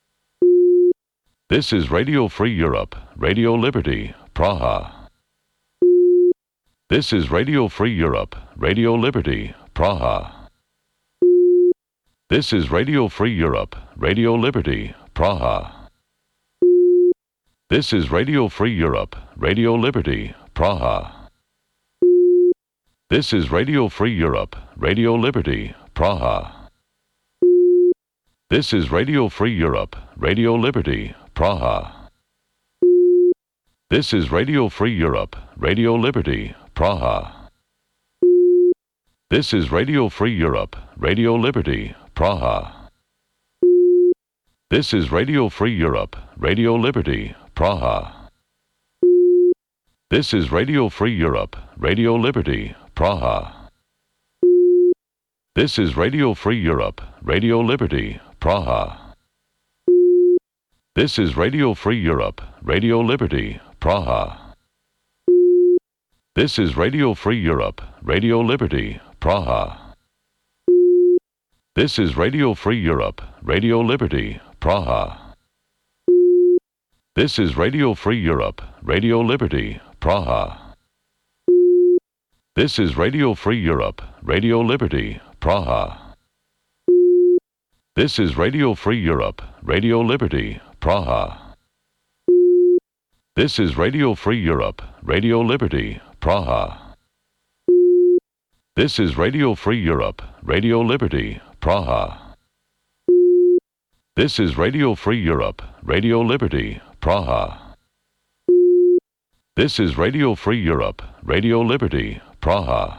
Speaker 20: This is Radio Free Europe, Radio Liberty, Praha. This is Radio Free Europe, Radio Liberty, Praha. This is Radio Free Europe, Radio Liberty, Praha. This is Radio Free Europe, Radio Liberty, Praha. This is Radio Free Europe, Radio Liberty, Praha. This is Radio Free Europe, Radio Liberty, Praha. This is Radio Free Europe, Radio Liberty, Praha. This is Radio Free Europe, Radio Liberty, Praha. This is Radio Free Europe, Radio Liberty, Praha. This is Radio Free Europe, Radio Liberty, Praha. This is Radio Free Europe, Radio Liberty, Praha. This is Radio Free Europe, Radio Liberty, Praha. This is Radio Free Europe, Radio Liberty, Praha. This is Radio Free Europe, Radio Liberty, Praha. This is Radio Free Europe, Radio Liberty, Praha. This is Radio Free Europe, Radio Liberty, Praha. This is Radio Free Europe, Radio Liberty, Praha. This is Radio Free Europe, Radio Liberty, Praha. This is Radio Free Europe, Radio Liberty, Praha. This is Radio Free Europe, Radio Liberty, Praha. This is Radio Free Europe, Radio Liberty, Praha.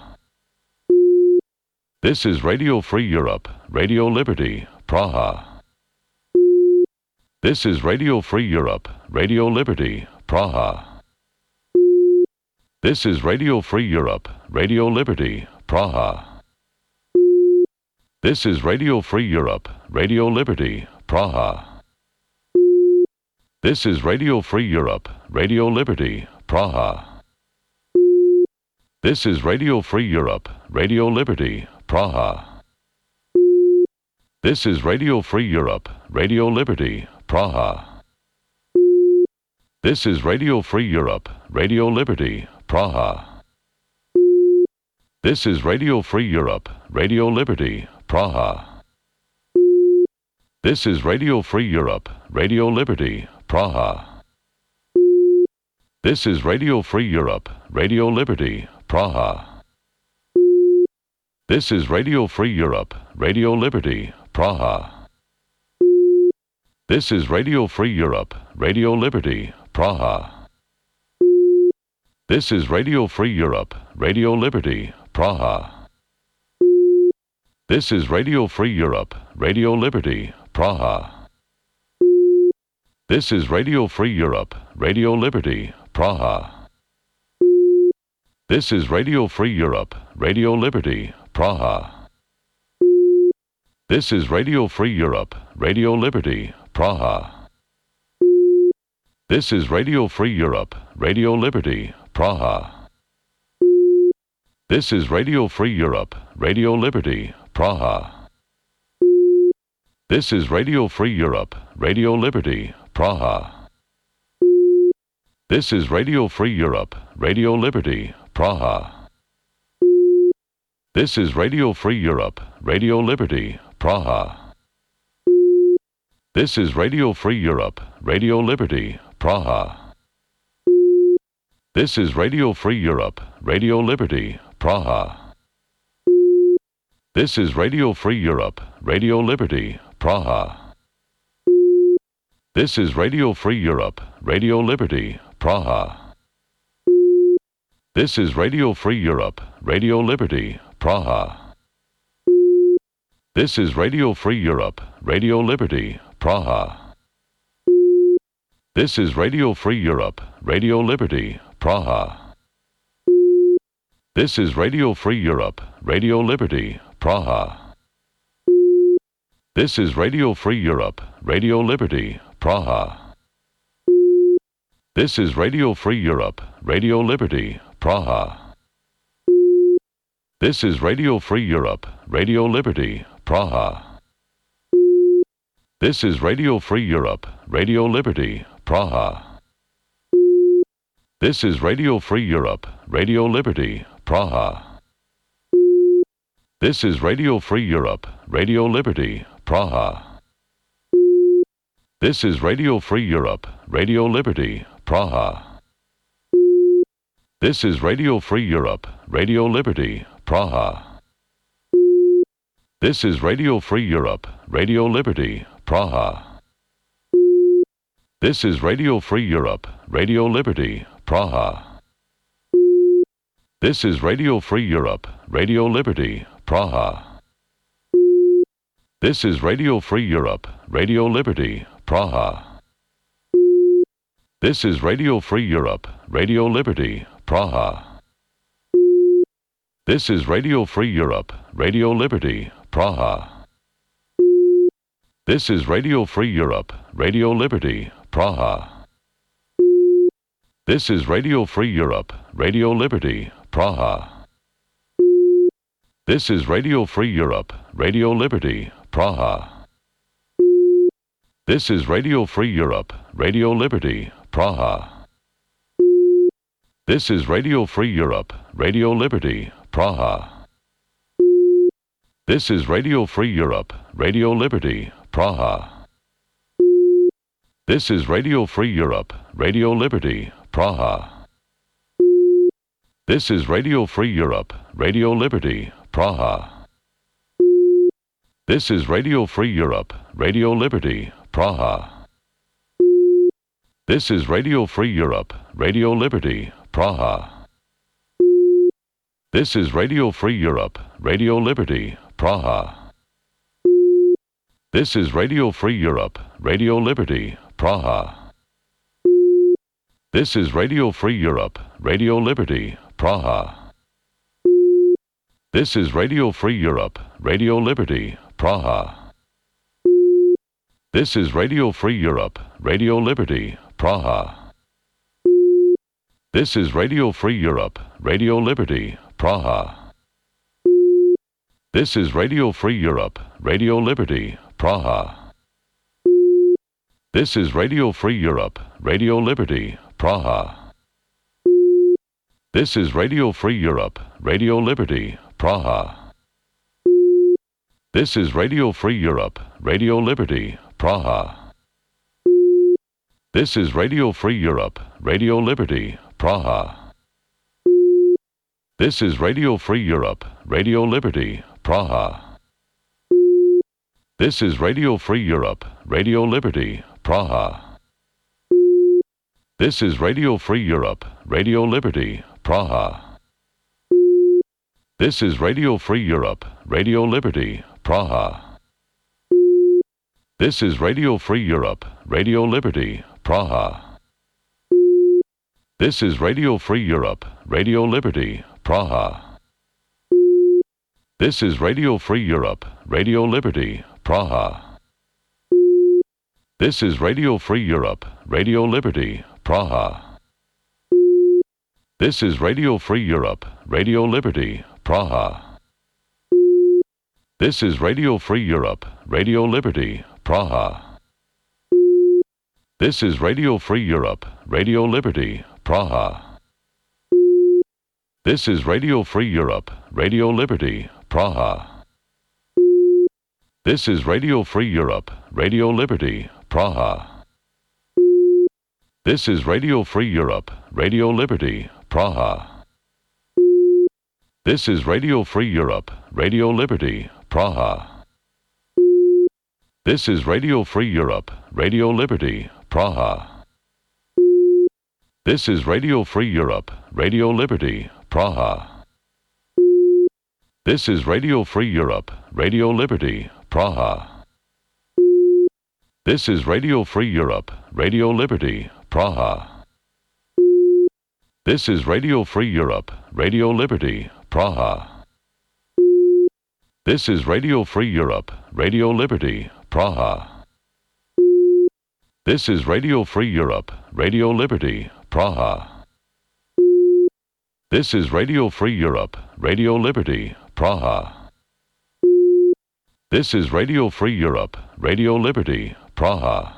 Speaker 20: This is Radio Free Europe, Radio Liberty, Praha. This is Radio Free Europe, Radio Liberty, Praha. This is Radio Free Europe, Radio Liberty, Praha. This is Radio Free Europe, Radio Liberty, Praha. This is Radio Free Europe, Radio Liberty, Praha. This is Radio Free Europe, Radio Liberty, Praha. This is Radio Free Europe, Radio Liberty, Praha. This is Radio Free Europe, Radio Liberty, Praha. This is Radio Free Europe, Radio Liberty, Praha. This is Radio Free Europe, Radio Liberty, Praha. This is Radio Free Europe, Radio Liberty, Praha. This is Radio Free Europe, Radio Liberty, Praha. This is Radio Free Europe, Radio Liberty, Praha. This is Radio Free Europe, Radio Liberty, Praha. This is Radio Free Europe, Radio Liberty, Praha. This is Radio Free Europe, Radio Liberty, Praha. This is Radio Free Europe, Radio Liberty, Praha. This is Radio Free Europe, Radio Liberty, Praha. This is Radio Free Europe, Radio Liberty, Praha. This is Radio Free Europe, Radio Liberty, Praha. This is Radio Free Europe, Radio Liberty, Praha. This is Radio Free Europe, Radio Liberty, Praha. This is Radio Free Europe, Radio Liberty, Praha. This is Radio Free Europe, Radio Liberty, Praha. This is Radio Free Europe, Radio Liberty, Praha. This is Radio Free Europe, Radio Liberty, Praha. This is Radio Free Europe, Radio Liberty, Praha. This is Radio Free Europe, Radio Liberty, Praha. This is Radio Free Europe, Radio Liberty, Praha. This is Radio Free Europe, Radio Liberty, Praha. This is Radio Free Europe, Radio Liberty, Praha. This is Radio Free Europe, Radio Liberty, Praha. This is Radio Free Europe, Radio Liberty, Praha. This is Radio Free Europe, Radio Liberty, Praha. This is Radio Free Europe, Radio Liberty, Praha. This is Radio Free Europe, Radio Liberty, Praha. This is Radio Free Europe, Radio Liberty, Praha. This is Radio Free Europe, Radio Liberty, Praha. This is Radio Free Europe, Radio Liberty, Praha. This is Radio Free Europe, Radio Liberty, Praha. This is Radio Free Europe, Radio Liberty, Praha. This is Radio Free Europe, Radio Liberty, Praha. This is Radio Free Europe, Radio Liberty, Praha. This is Radio Free Europe, Radio Liberty, Praha. This is Radio Free Europe, Radio Liberty, Praha. This is Radio Free Europe, Radio Liberty, Praha. This is Radio Free Europe, Radio Liberty, Praha. This is Radio Free Europe, Radio Liberty, Praha. This is Radio Free Europe, Radio Liberty, Praha. This is Radio Free Europe, Radio Liberty, Praha. This is Radio Free Europe, Radio Liberty, Praha. This is Radio Free Europe, Radio Liberty, Praha. This is Radio Free Europe, Radio Liberty, Praha. This is Radio Free Europe, Radio Liberty, Praha. This is Radio Free Europe, Radio Liberty, Praha. This is Radio Free Europe, Radio Liberty, Praha. This is Radio Free Europe, Radio Liberty, Praha. This is Radio Free Europe, Radio Liberty, Praha. This is Radio Free Europe, Radio Liberty, Praha. This is Radio Free Europe, Radio Liberty, Praha. This is Radio Free Europe, Radio Liberty, Praha. This is Radio Free Europe, Radio Liberty, Praha. This is Radio Free Europe, Radio Liberty, Praha. This is Radio Free Europe, Radio Liberty, Praha. This is Radio Free Europe, Radio Liberty, Praha. This is Radio Free Europe, Radio Liberty, Praha. This is Radio Free Europe, Radio Liberty, Praha. This is Radio Free Europe, Radio Liberty, Praha. This is Radio Free Europe, Radio Liberty, Praha. This is Radio Free Europe, Radio Liberty, Praha. This is Radio Free Europe, Radio Liberty, Praha. This is Radio Free Europe, Radio Liberty, Praha. This is Radio Free Europe, Radio Liberty, Praha. This is Radio Free Europe, Radio Liberty, Praha. This is Radio Free Europe, Radio Liberty, Praha. This is Radio Free Europe, Radio Liberty, Praha. This is Radio Free Europe, Radio Liberty, Praha. This is Radio Free Europe, Radio Liberty, Praha. This is Radio Free Europe, Radio Liberty, Praha. This is Radio Free Europe, Radio Liberty, Praha. This is Radio Free Europe, Radio Liberty, Praha. This is Radio Free Europe, Radio Liberty, Praha. This is Radio Free Europe, Radio Liberty, Praha. This is Radio Free Europe, Radio Liberty, Praha. This is Radio Free Europe, Radio Liberty, Praha. This is Radio Free Europe, Radio Liberty, Praha. This is Radio Free Europe, Radio Liberty, Praha. This is Radio Free Europe, Radio Liberty, Praha. This is Radio Free Europe, Radio Liberty, Praha. This is Radio Free Europe, Radio Liberty, Praha.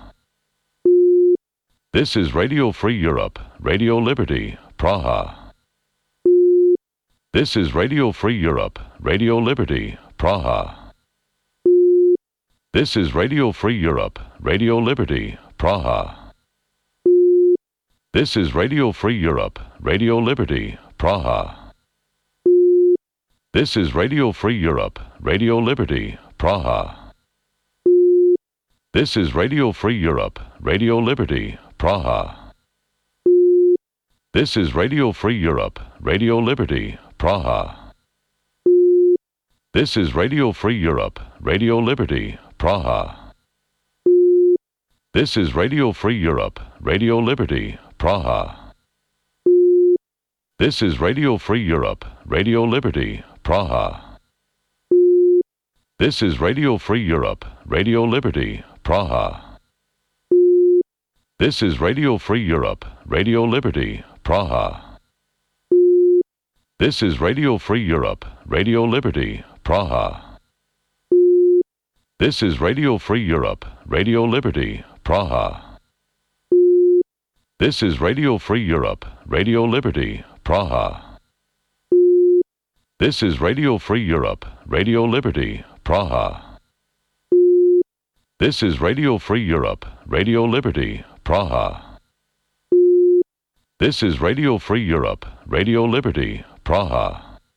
Speaker 20: This is Radio Free Europe, Radio Liberty, Praha. This is Radio Free Europe, Radio Liberty, Praha. This is Radio Free Europe, Radio Liberty, Praha. This is Radio Free Europe, Radio Liberty, Praha. This is Radio Free Europe, Radio Liberty, Praha. This is Radio Free Europe, Radio Liberty, Praha. This is Radio Free Europe, Radio Liberty, Praha. This is Radio Free Europe, Radio Liberty, Praha. This is Radio Free Europe, Radio Liberty, Praha. This is Radio Free Europe, Radio Liberty, Praha. This is Radio Free Europe, Radio Liberty, Praha. This is Radio Free Europe, Radio Liberty, Praha. This is Radio Free Europe, Radio Liberty, Praha. This is Radio Free Europe, Radio Liberty, Praha. This is Radio Free Europe, Radio Liberty, Praha. This is Radio Free Europe, Radio Liberty, Praha. This is Radio Free Europe, Radio Liberty, Praha. This is Radio Free Europe, Radio Liberty, Praha.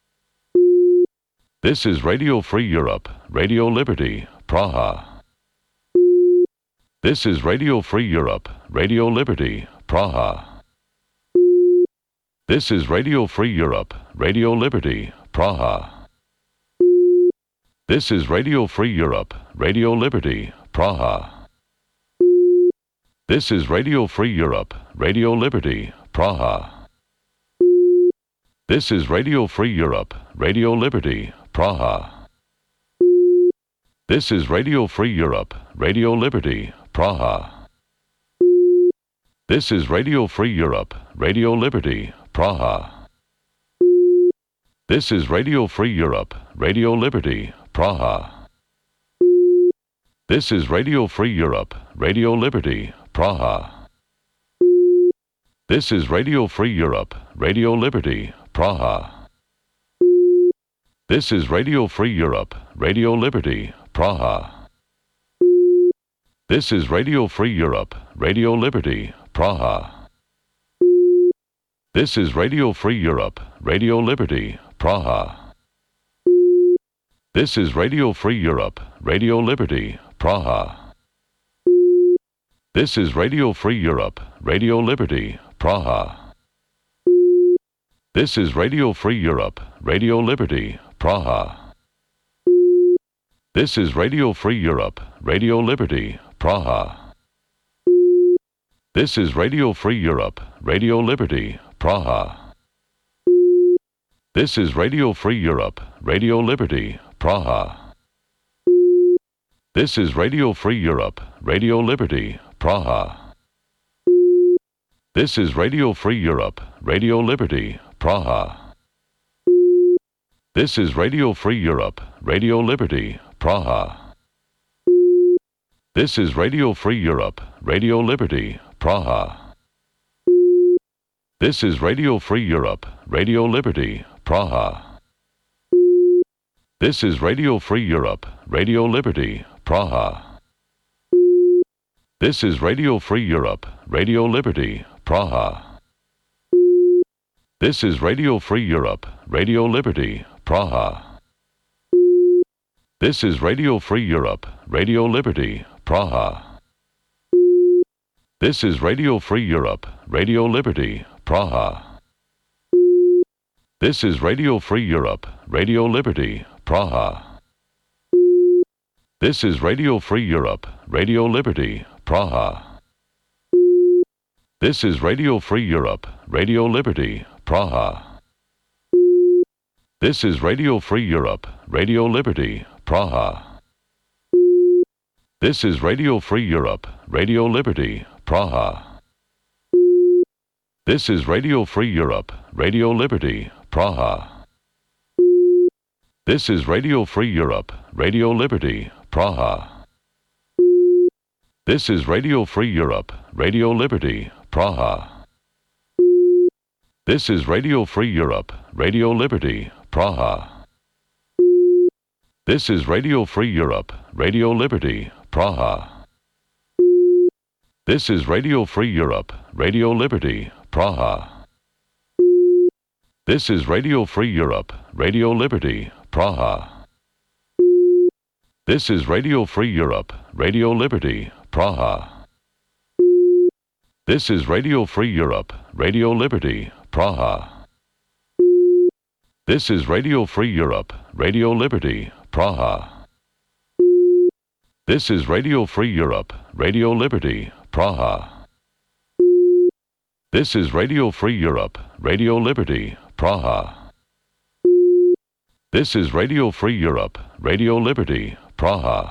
Speaker 20: This is Radio Free Europe, Radio Liberty, Praha. This is Radio Free Europe, Radio Liberty, Praha. This is Radio Free Europe, Radio Liberty, Praha. This is Radio Free Europe, Radio Liberty, Praha. This is Radio Free Europe, Radio Liberty, Praha. This is Radio Free Europe, Radio Liberty, Praha. This is Radio Free Europe, Radio Liberty, Praha. This is Radio Free Europe, Radio Liberty, Praha. This is Radio Free Europe, Radio Liberty, Praha. This is Radio Free Europe, Radio Liberty, Praha. This is Radio Free Europe, Radio Liberty, Praha. This is Radio Free Europe, Radio Liberty, Praha. This is Radio Free Europe, Radio Liberty, Praha. This is Radio Free Europe, Radio Liberty, Praha. This is Radio Free Europe, Radio Liberty, Praha. This is Radio Free Europe, Radio Liberty, Praha. This is Radio Free Europe, Radio Liberty, Praha. This is Radio Free Europe, Radio Liberty, Praha. This is Radio Free Europe, Radio Liberty, Praha. This is Radio Free Europe, Radio Liberty, Praha. This is Radio Free Europe, Radio Liberty, Praha. This is Radio Free Europe, Radio Liberty, Praha. This is Radio Free Europe, Radio Liberty, Praha. This is Radio Free Europe, Radio Liberty, Praha. This is Radio Free Europe, Radio Liberty, Praha. This is Radio Free Europe, Radio Liberty, Praha. This is Radio Free Europe, Radio Liberty, Praha. This is Radio Free Europe, Radio Liberty, Praha. This is Radio Free Europe, Radio Liberty, Praha. This is Radio Free Europe, Radio Liberty, Praha. This is Radio Free Europe, Radio Liberty, Praha. This is Radio Free Europe, Radio Liberty, Praha. This is Radio Free Europe, Radio Liberty, Praha. This is Radio Free Europe, Radio Liberty, Praha. This is Radio Free Europe, Radio Liberty, Praha. This is Radio Free Europe, Radio Liberty, Praha. This is Radio Free Europe, Radio Liberty, Praha. This is Radio Free Europe, Radio Liberty, Praha. This is Radio Free Europe, Radio Liberty, Praha. This is Radio Free Europe, Radio Liberty, Praha. This is Radio Free Europe, Radio Liberty, Praha. This is Radio Free Europe, Radio Liberty, Praha. This is Radio Free Europe, Radio Liberty, Praha. This is Radio Free Europe, Radio Liberty, Praha. This is Radio Free Europe, Radio Liberty, Praha. This is Radio Free Europe, Radio Liberty, Praha. This is Radio Free Europe, Radio Liberty, Praha. This is Radio Free Europe, Radio Liberty, Praha.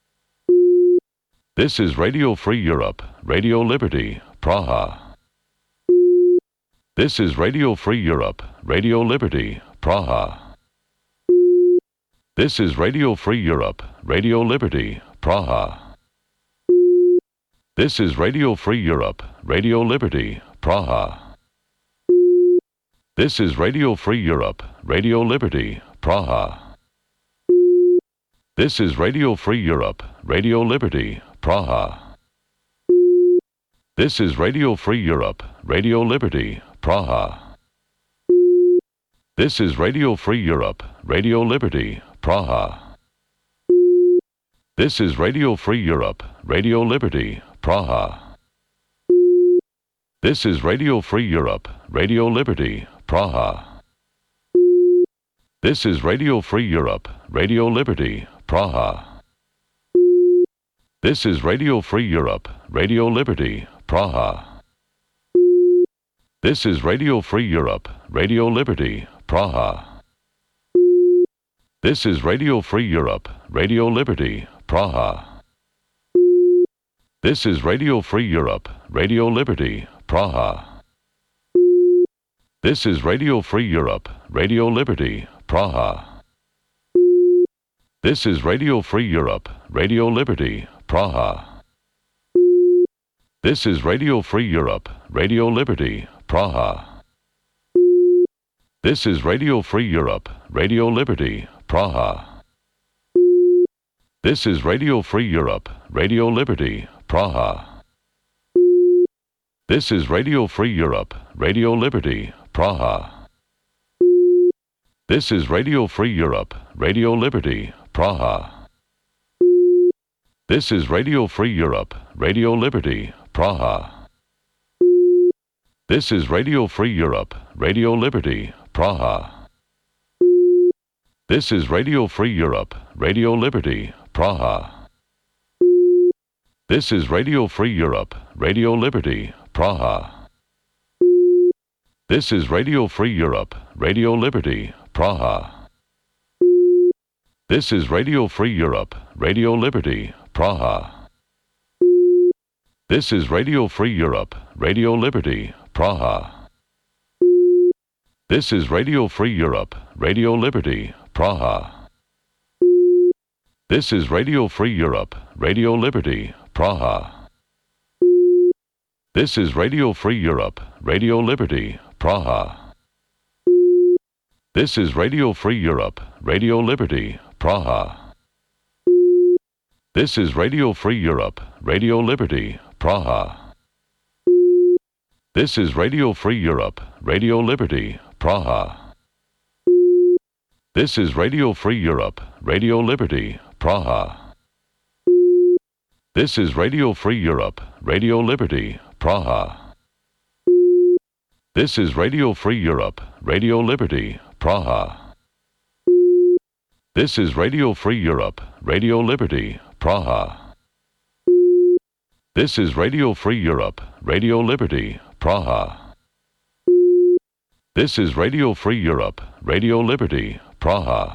Speaker 20: This is Radio Free Europe, Radio Liberty, Praha. This is Radio Free Europe, Radio Liberty, Praha. This is Radio Free Europe, Radio Liberty, Praha. This is Radio Free Europe, Radio Liberty, Praha. This is Radio Free Europe, Radio Liberty, Praha. This is Radio Free Europe, Radio Liberty, Praha. This is Radio Free Europe, Radio Liberty, Praha. This is Radio Free Europe, Radio Liberty, Praha. This is Radio Free Europe, Radio Liberty, Praha. This is Radio Free Europe, Radio Liberty, Praha. This is Radio Free Europe, Radio Liberty, Praha. This is Radio Free Europe, Radio Liberty, Praha. This is Radio Free Europe, Radio Liberty, Praha. This is Radio Free Europe, Radio Liberty, Praha. This is Radio Free Europe, Radio Liberty, Praha. This is Radio Free Europe, Radio Liberty, Praha. This is Radio Free Europe, Radio Liberty, Praha. This is Radio Free Europe, Radio Liberty, Praha. This is Radio Free Europe, Radio Liberty, Praha. This is Radio Free Europe, Radio Liberty, Praha. This is Radio Free Europe, Radio Liberty, Praha. This is Radio Free Europe, Radio Liberty, Praha. This is Radio Free Europe, Radio Liberty, Praha. This is Radio Free Europe, Radio Liberty, Praha. This is Radio Free Europe, Radio Liberty, Praha. This is Radio Free Europe, Radio Liberty, Praha. This is Radio Free Europe, Radio Liberty, Praha. This is Radio Free Europe, Radio Liberty, Praha. This is Radio Free Europe, Radio Liberty, Praha. This is Radio Free Europe, Radio Liberty, Praha. This is Radio Free Europe, Radio Liberty, Praha. This is Radio Free Europe, Radio Liberty, Praha. This is Radio Free Europe, Radio Liberty, Praha. This is Radio Free Europe, Radio Liberty, Praha. This is Radio Free Europe, Radio Liberty, Praha. This is Radio Free Europe, Radio Liberty, Praha. This is Radio Free Europe, Radio Liberty, Praha. This is Radio Free Europe, Radio Liberty, Praha. This is Radio Free Europe, Radio Liberty, Praha. This is Radio Free Europe, Radio Liberty, Praha. This is Radio Free Europe, Radio Liberty, Praha.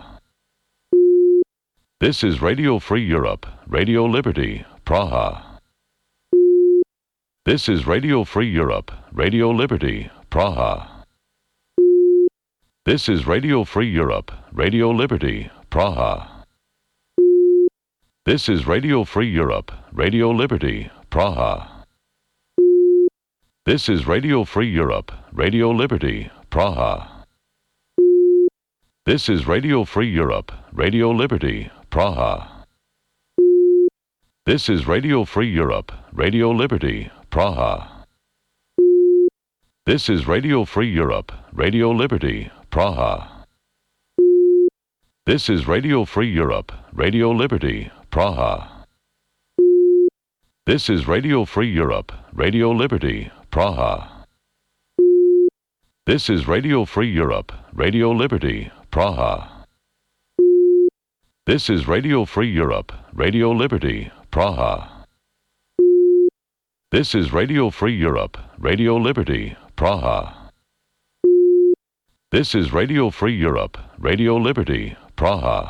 Speaker 20: This is Radio Free Europe, Radio Liberty, Praha. This is Radio Free Europe, Radio Liberty, Praha. This is Radio Free Europe, Radio Liberty, Praha. This is Radio Free Europe, Radio Liberty, Praha. This is Radio Free Europe, Radio Liberty, Praha. This is Radio Free Europe, Radio Liberty, Praha. This is Radio Free Europe, Radio Liberty, Praha. This is Radio Free Europe, Radio Liberty, Praha. This is Radio Free Europe, Radio Liberty, Praha. This is Radio Free Europe, Radio Liberty, Praha. This is Radio Free Europe, Radio Liberty, Praha. This is Radio Free Europe, Radio Liberty, Praha. This is Radio Free Europe, Radio Liberty, Praha. This is Radio Free Europe, Radio Liberty, Praha.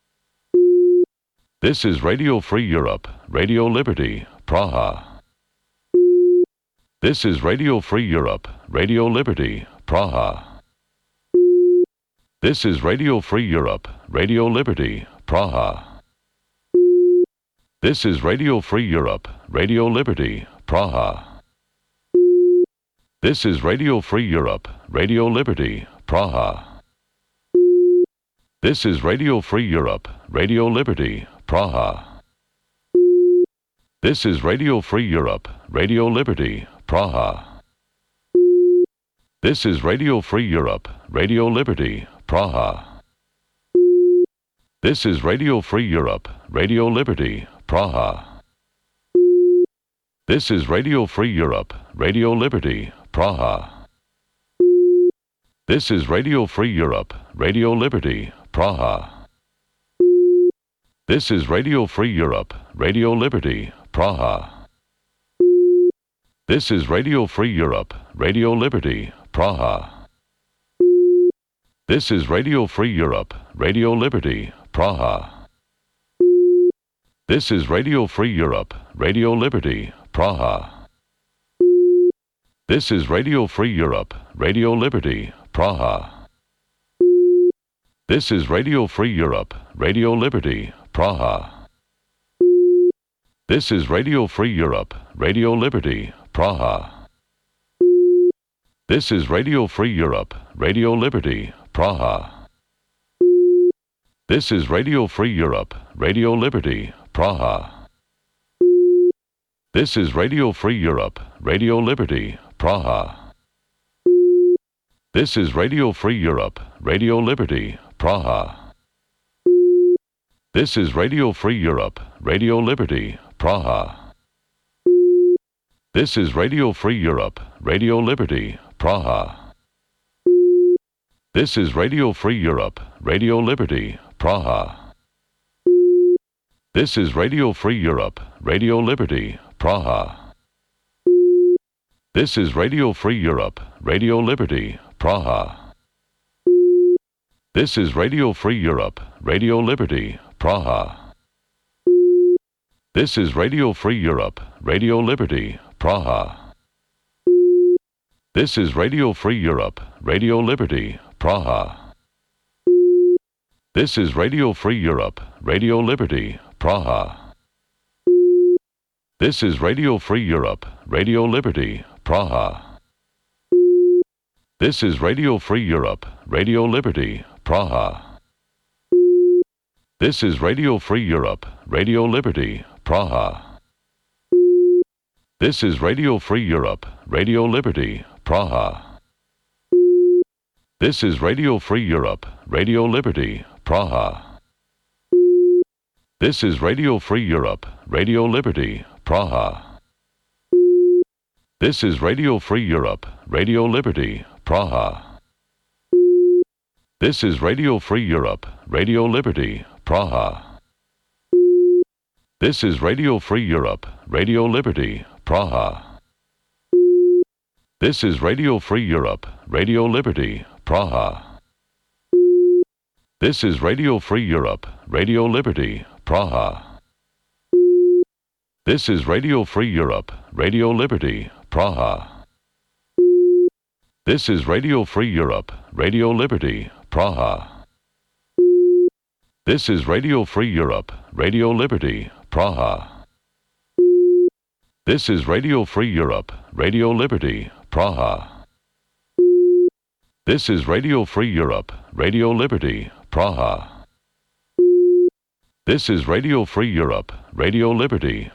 Speaker 20: This is Radio Free Europe, Radio Liberty, Praha. This is Radio Free Europe, Radio Liberty, Praha. This is Radio Free Europe, Radio Liberty, Praha. This is Radio Free Europe, Radio Liberty, Praha. This is Radio Free Europe, Radio Liberty, Praha. This is Radio Free Europe, Radio Liberty, Praha. This is Radio Free Europe, Radio Liberty, Praha. This is Radio Free Europe, Radio Liberty, Praha. This is Radio Free Europe, Radio Liberty, Praha. This is Radio Free Europe, Radio Liberty, Praha. This is Radio Free Europe, Radio Liberty, Praha. This is Radio Free Europe, Radio Liberty, Praha. This is Radio Free Europe, Radio Liberty, Praha. This is Radio Free Europe, Radio Liberty, Praha. This is Radio Free Europe, Radio Liberty, Praha. This is Radio Free Europe, Radio Liberty, Praha. This is Radio Free Europe, Radio Liberty, Praha. This is Radio Free Europe, Radio Liberty, Praha. This is Radio Free Europe, Radio Liberty, Praha. This is Radio Free Europe, Radio Liberty, Praha. This is Radio Free Europe, Radio Liberty, Praha. This is Radio Free Europe, Radio Liberty, Praha. This is Radio Free Europe, Radio Liberty, Praha. This is Radio Free Europe, Radio Liberty, Praha. This is Radio Free Europe, Radio Liberty, Praha. This is Radio Free Europe, Radio Liberty, Praha. This is Radio Free Europe, Radio Liberty, Praha. This is Radio Free Europe, Radio Liberty, Praha. This is Radio Free Europe, Radio Liberty, Praha. This is Radio Free Europe, Radio Liberty, Praha. This is Radio Free Europe, Radio Liberty, Praha. This is Radio Free Europe, Radio Liberty, Praha. This is Radio Free Europe, Radio Liberty, Praha. This is Radio Free Europe, Radio Liberty, Praha. This is Radio Free Europe, Radio Liberty, Praha. This is Radio Free Europe, Radio Liberty, Praha. This is Radio Free Europe, Radio Liberty, Praha. This is Radio Free Europe, Radio Liberty, Praha. This is Radio Free Europe, Radio Liberty, Praha. This is Radio Free Europe, Radio Liberty, Praha. This is Radio Free Europe, Radio Liberty, Praha. This is Radio Free Europe, Radio Liberty, Praha. This is Radio Free Europe, Radio Liberty, Praha. This is Radio Free Europe, Radio Liberty, Praha. This is Radio Free Europe, Radio Liberty, Praha. This is Radio Free Europe, Radio Liberty, Praha. This is Radio Free Europe, Radio Liberty, Praha. This is Radio Free Europe, Radio Liberty,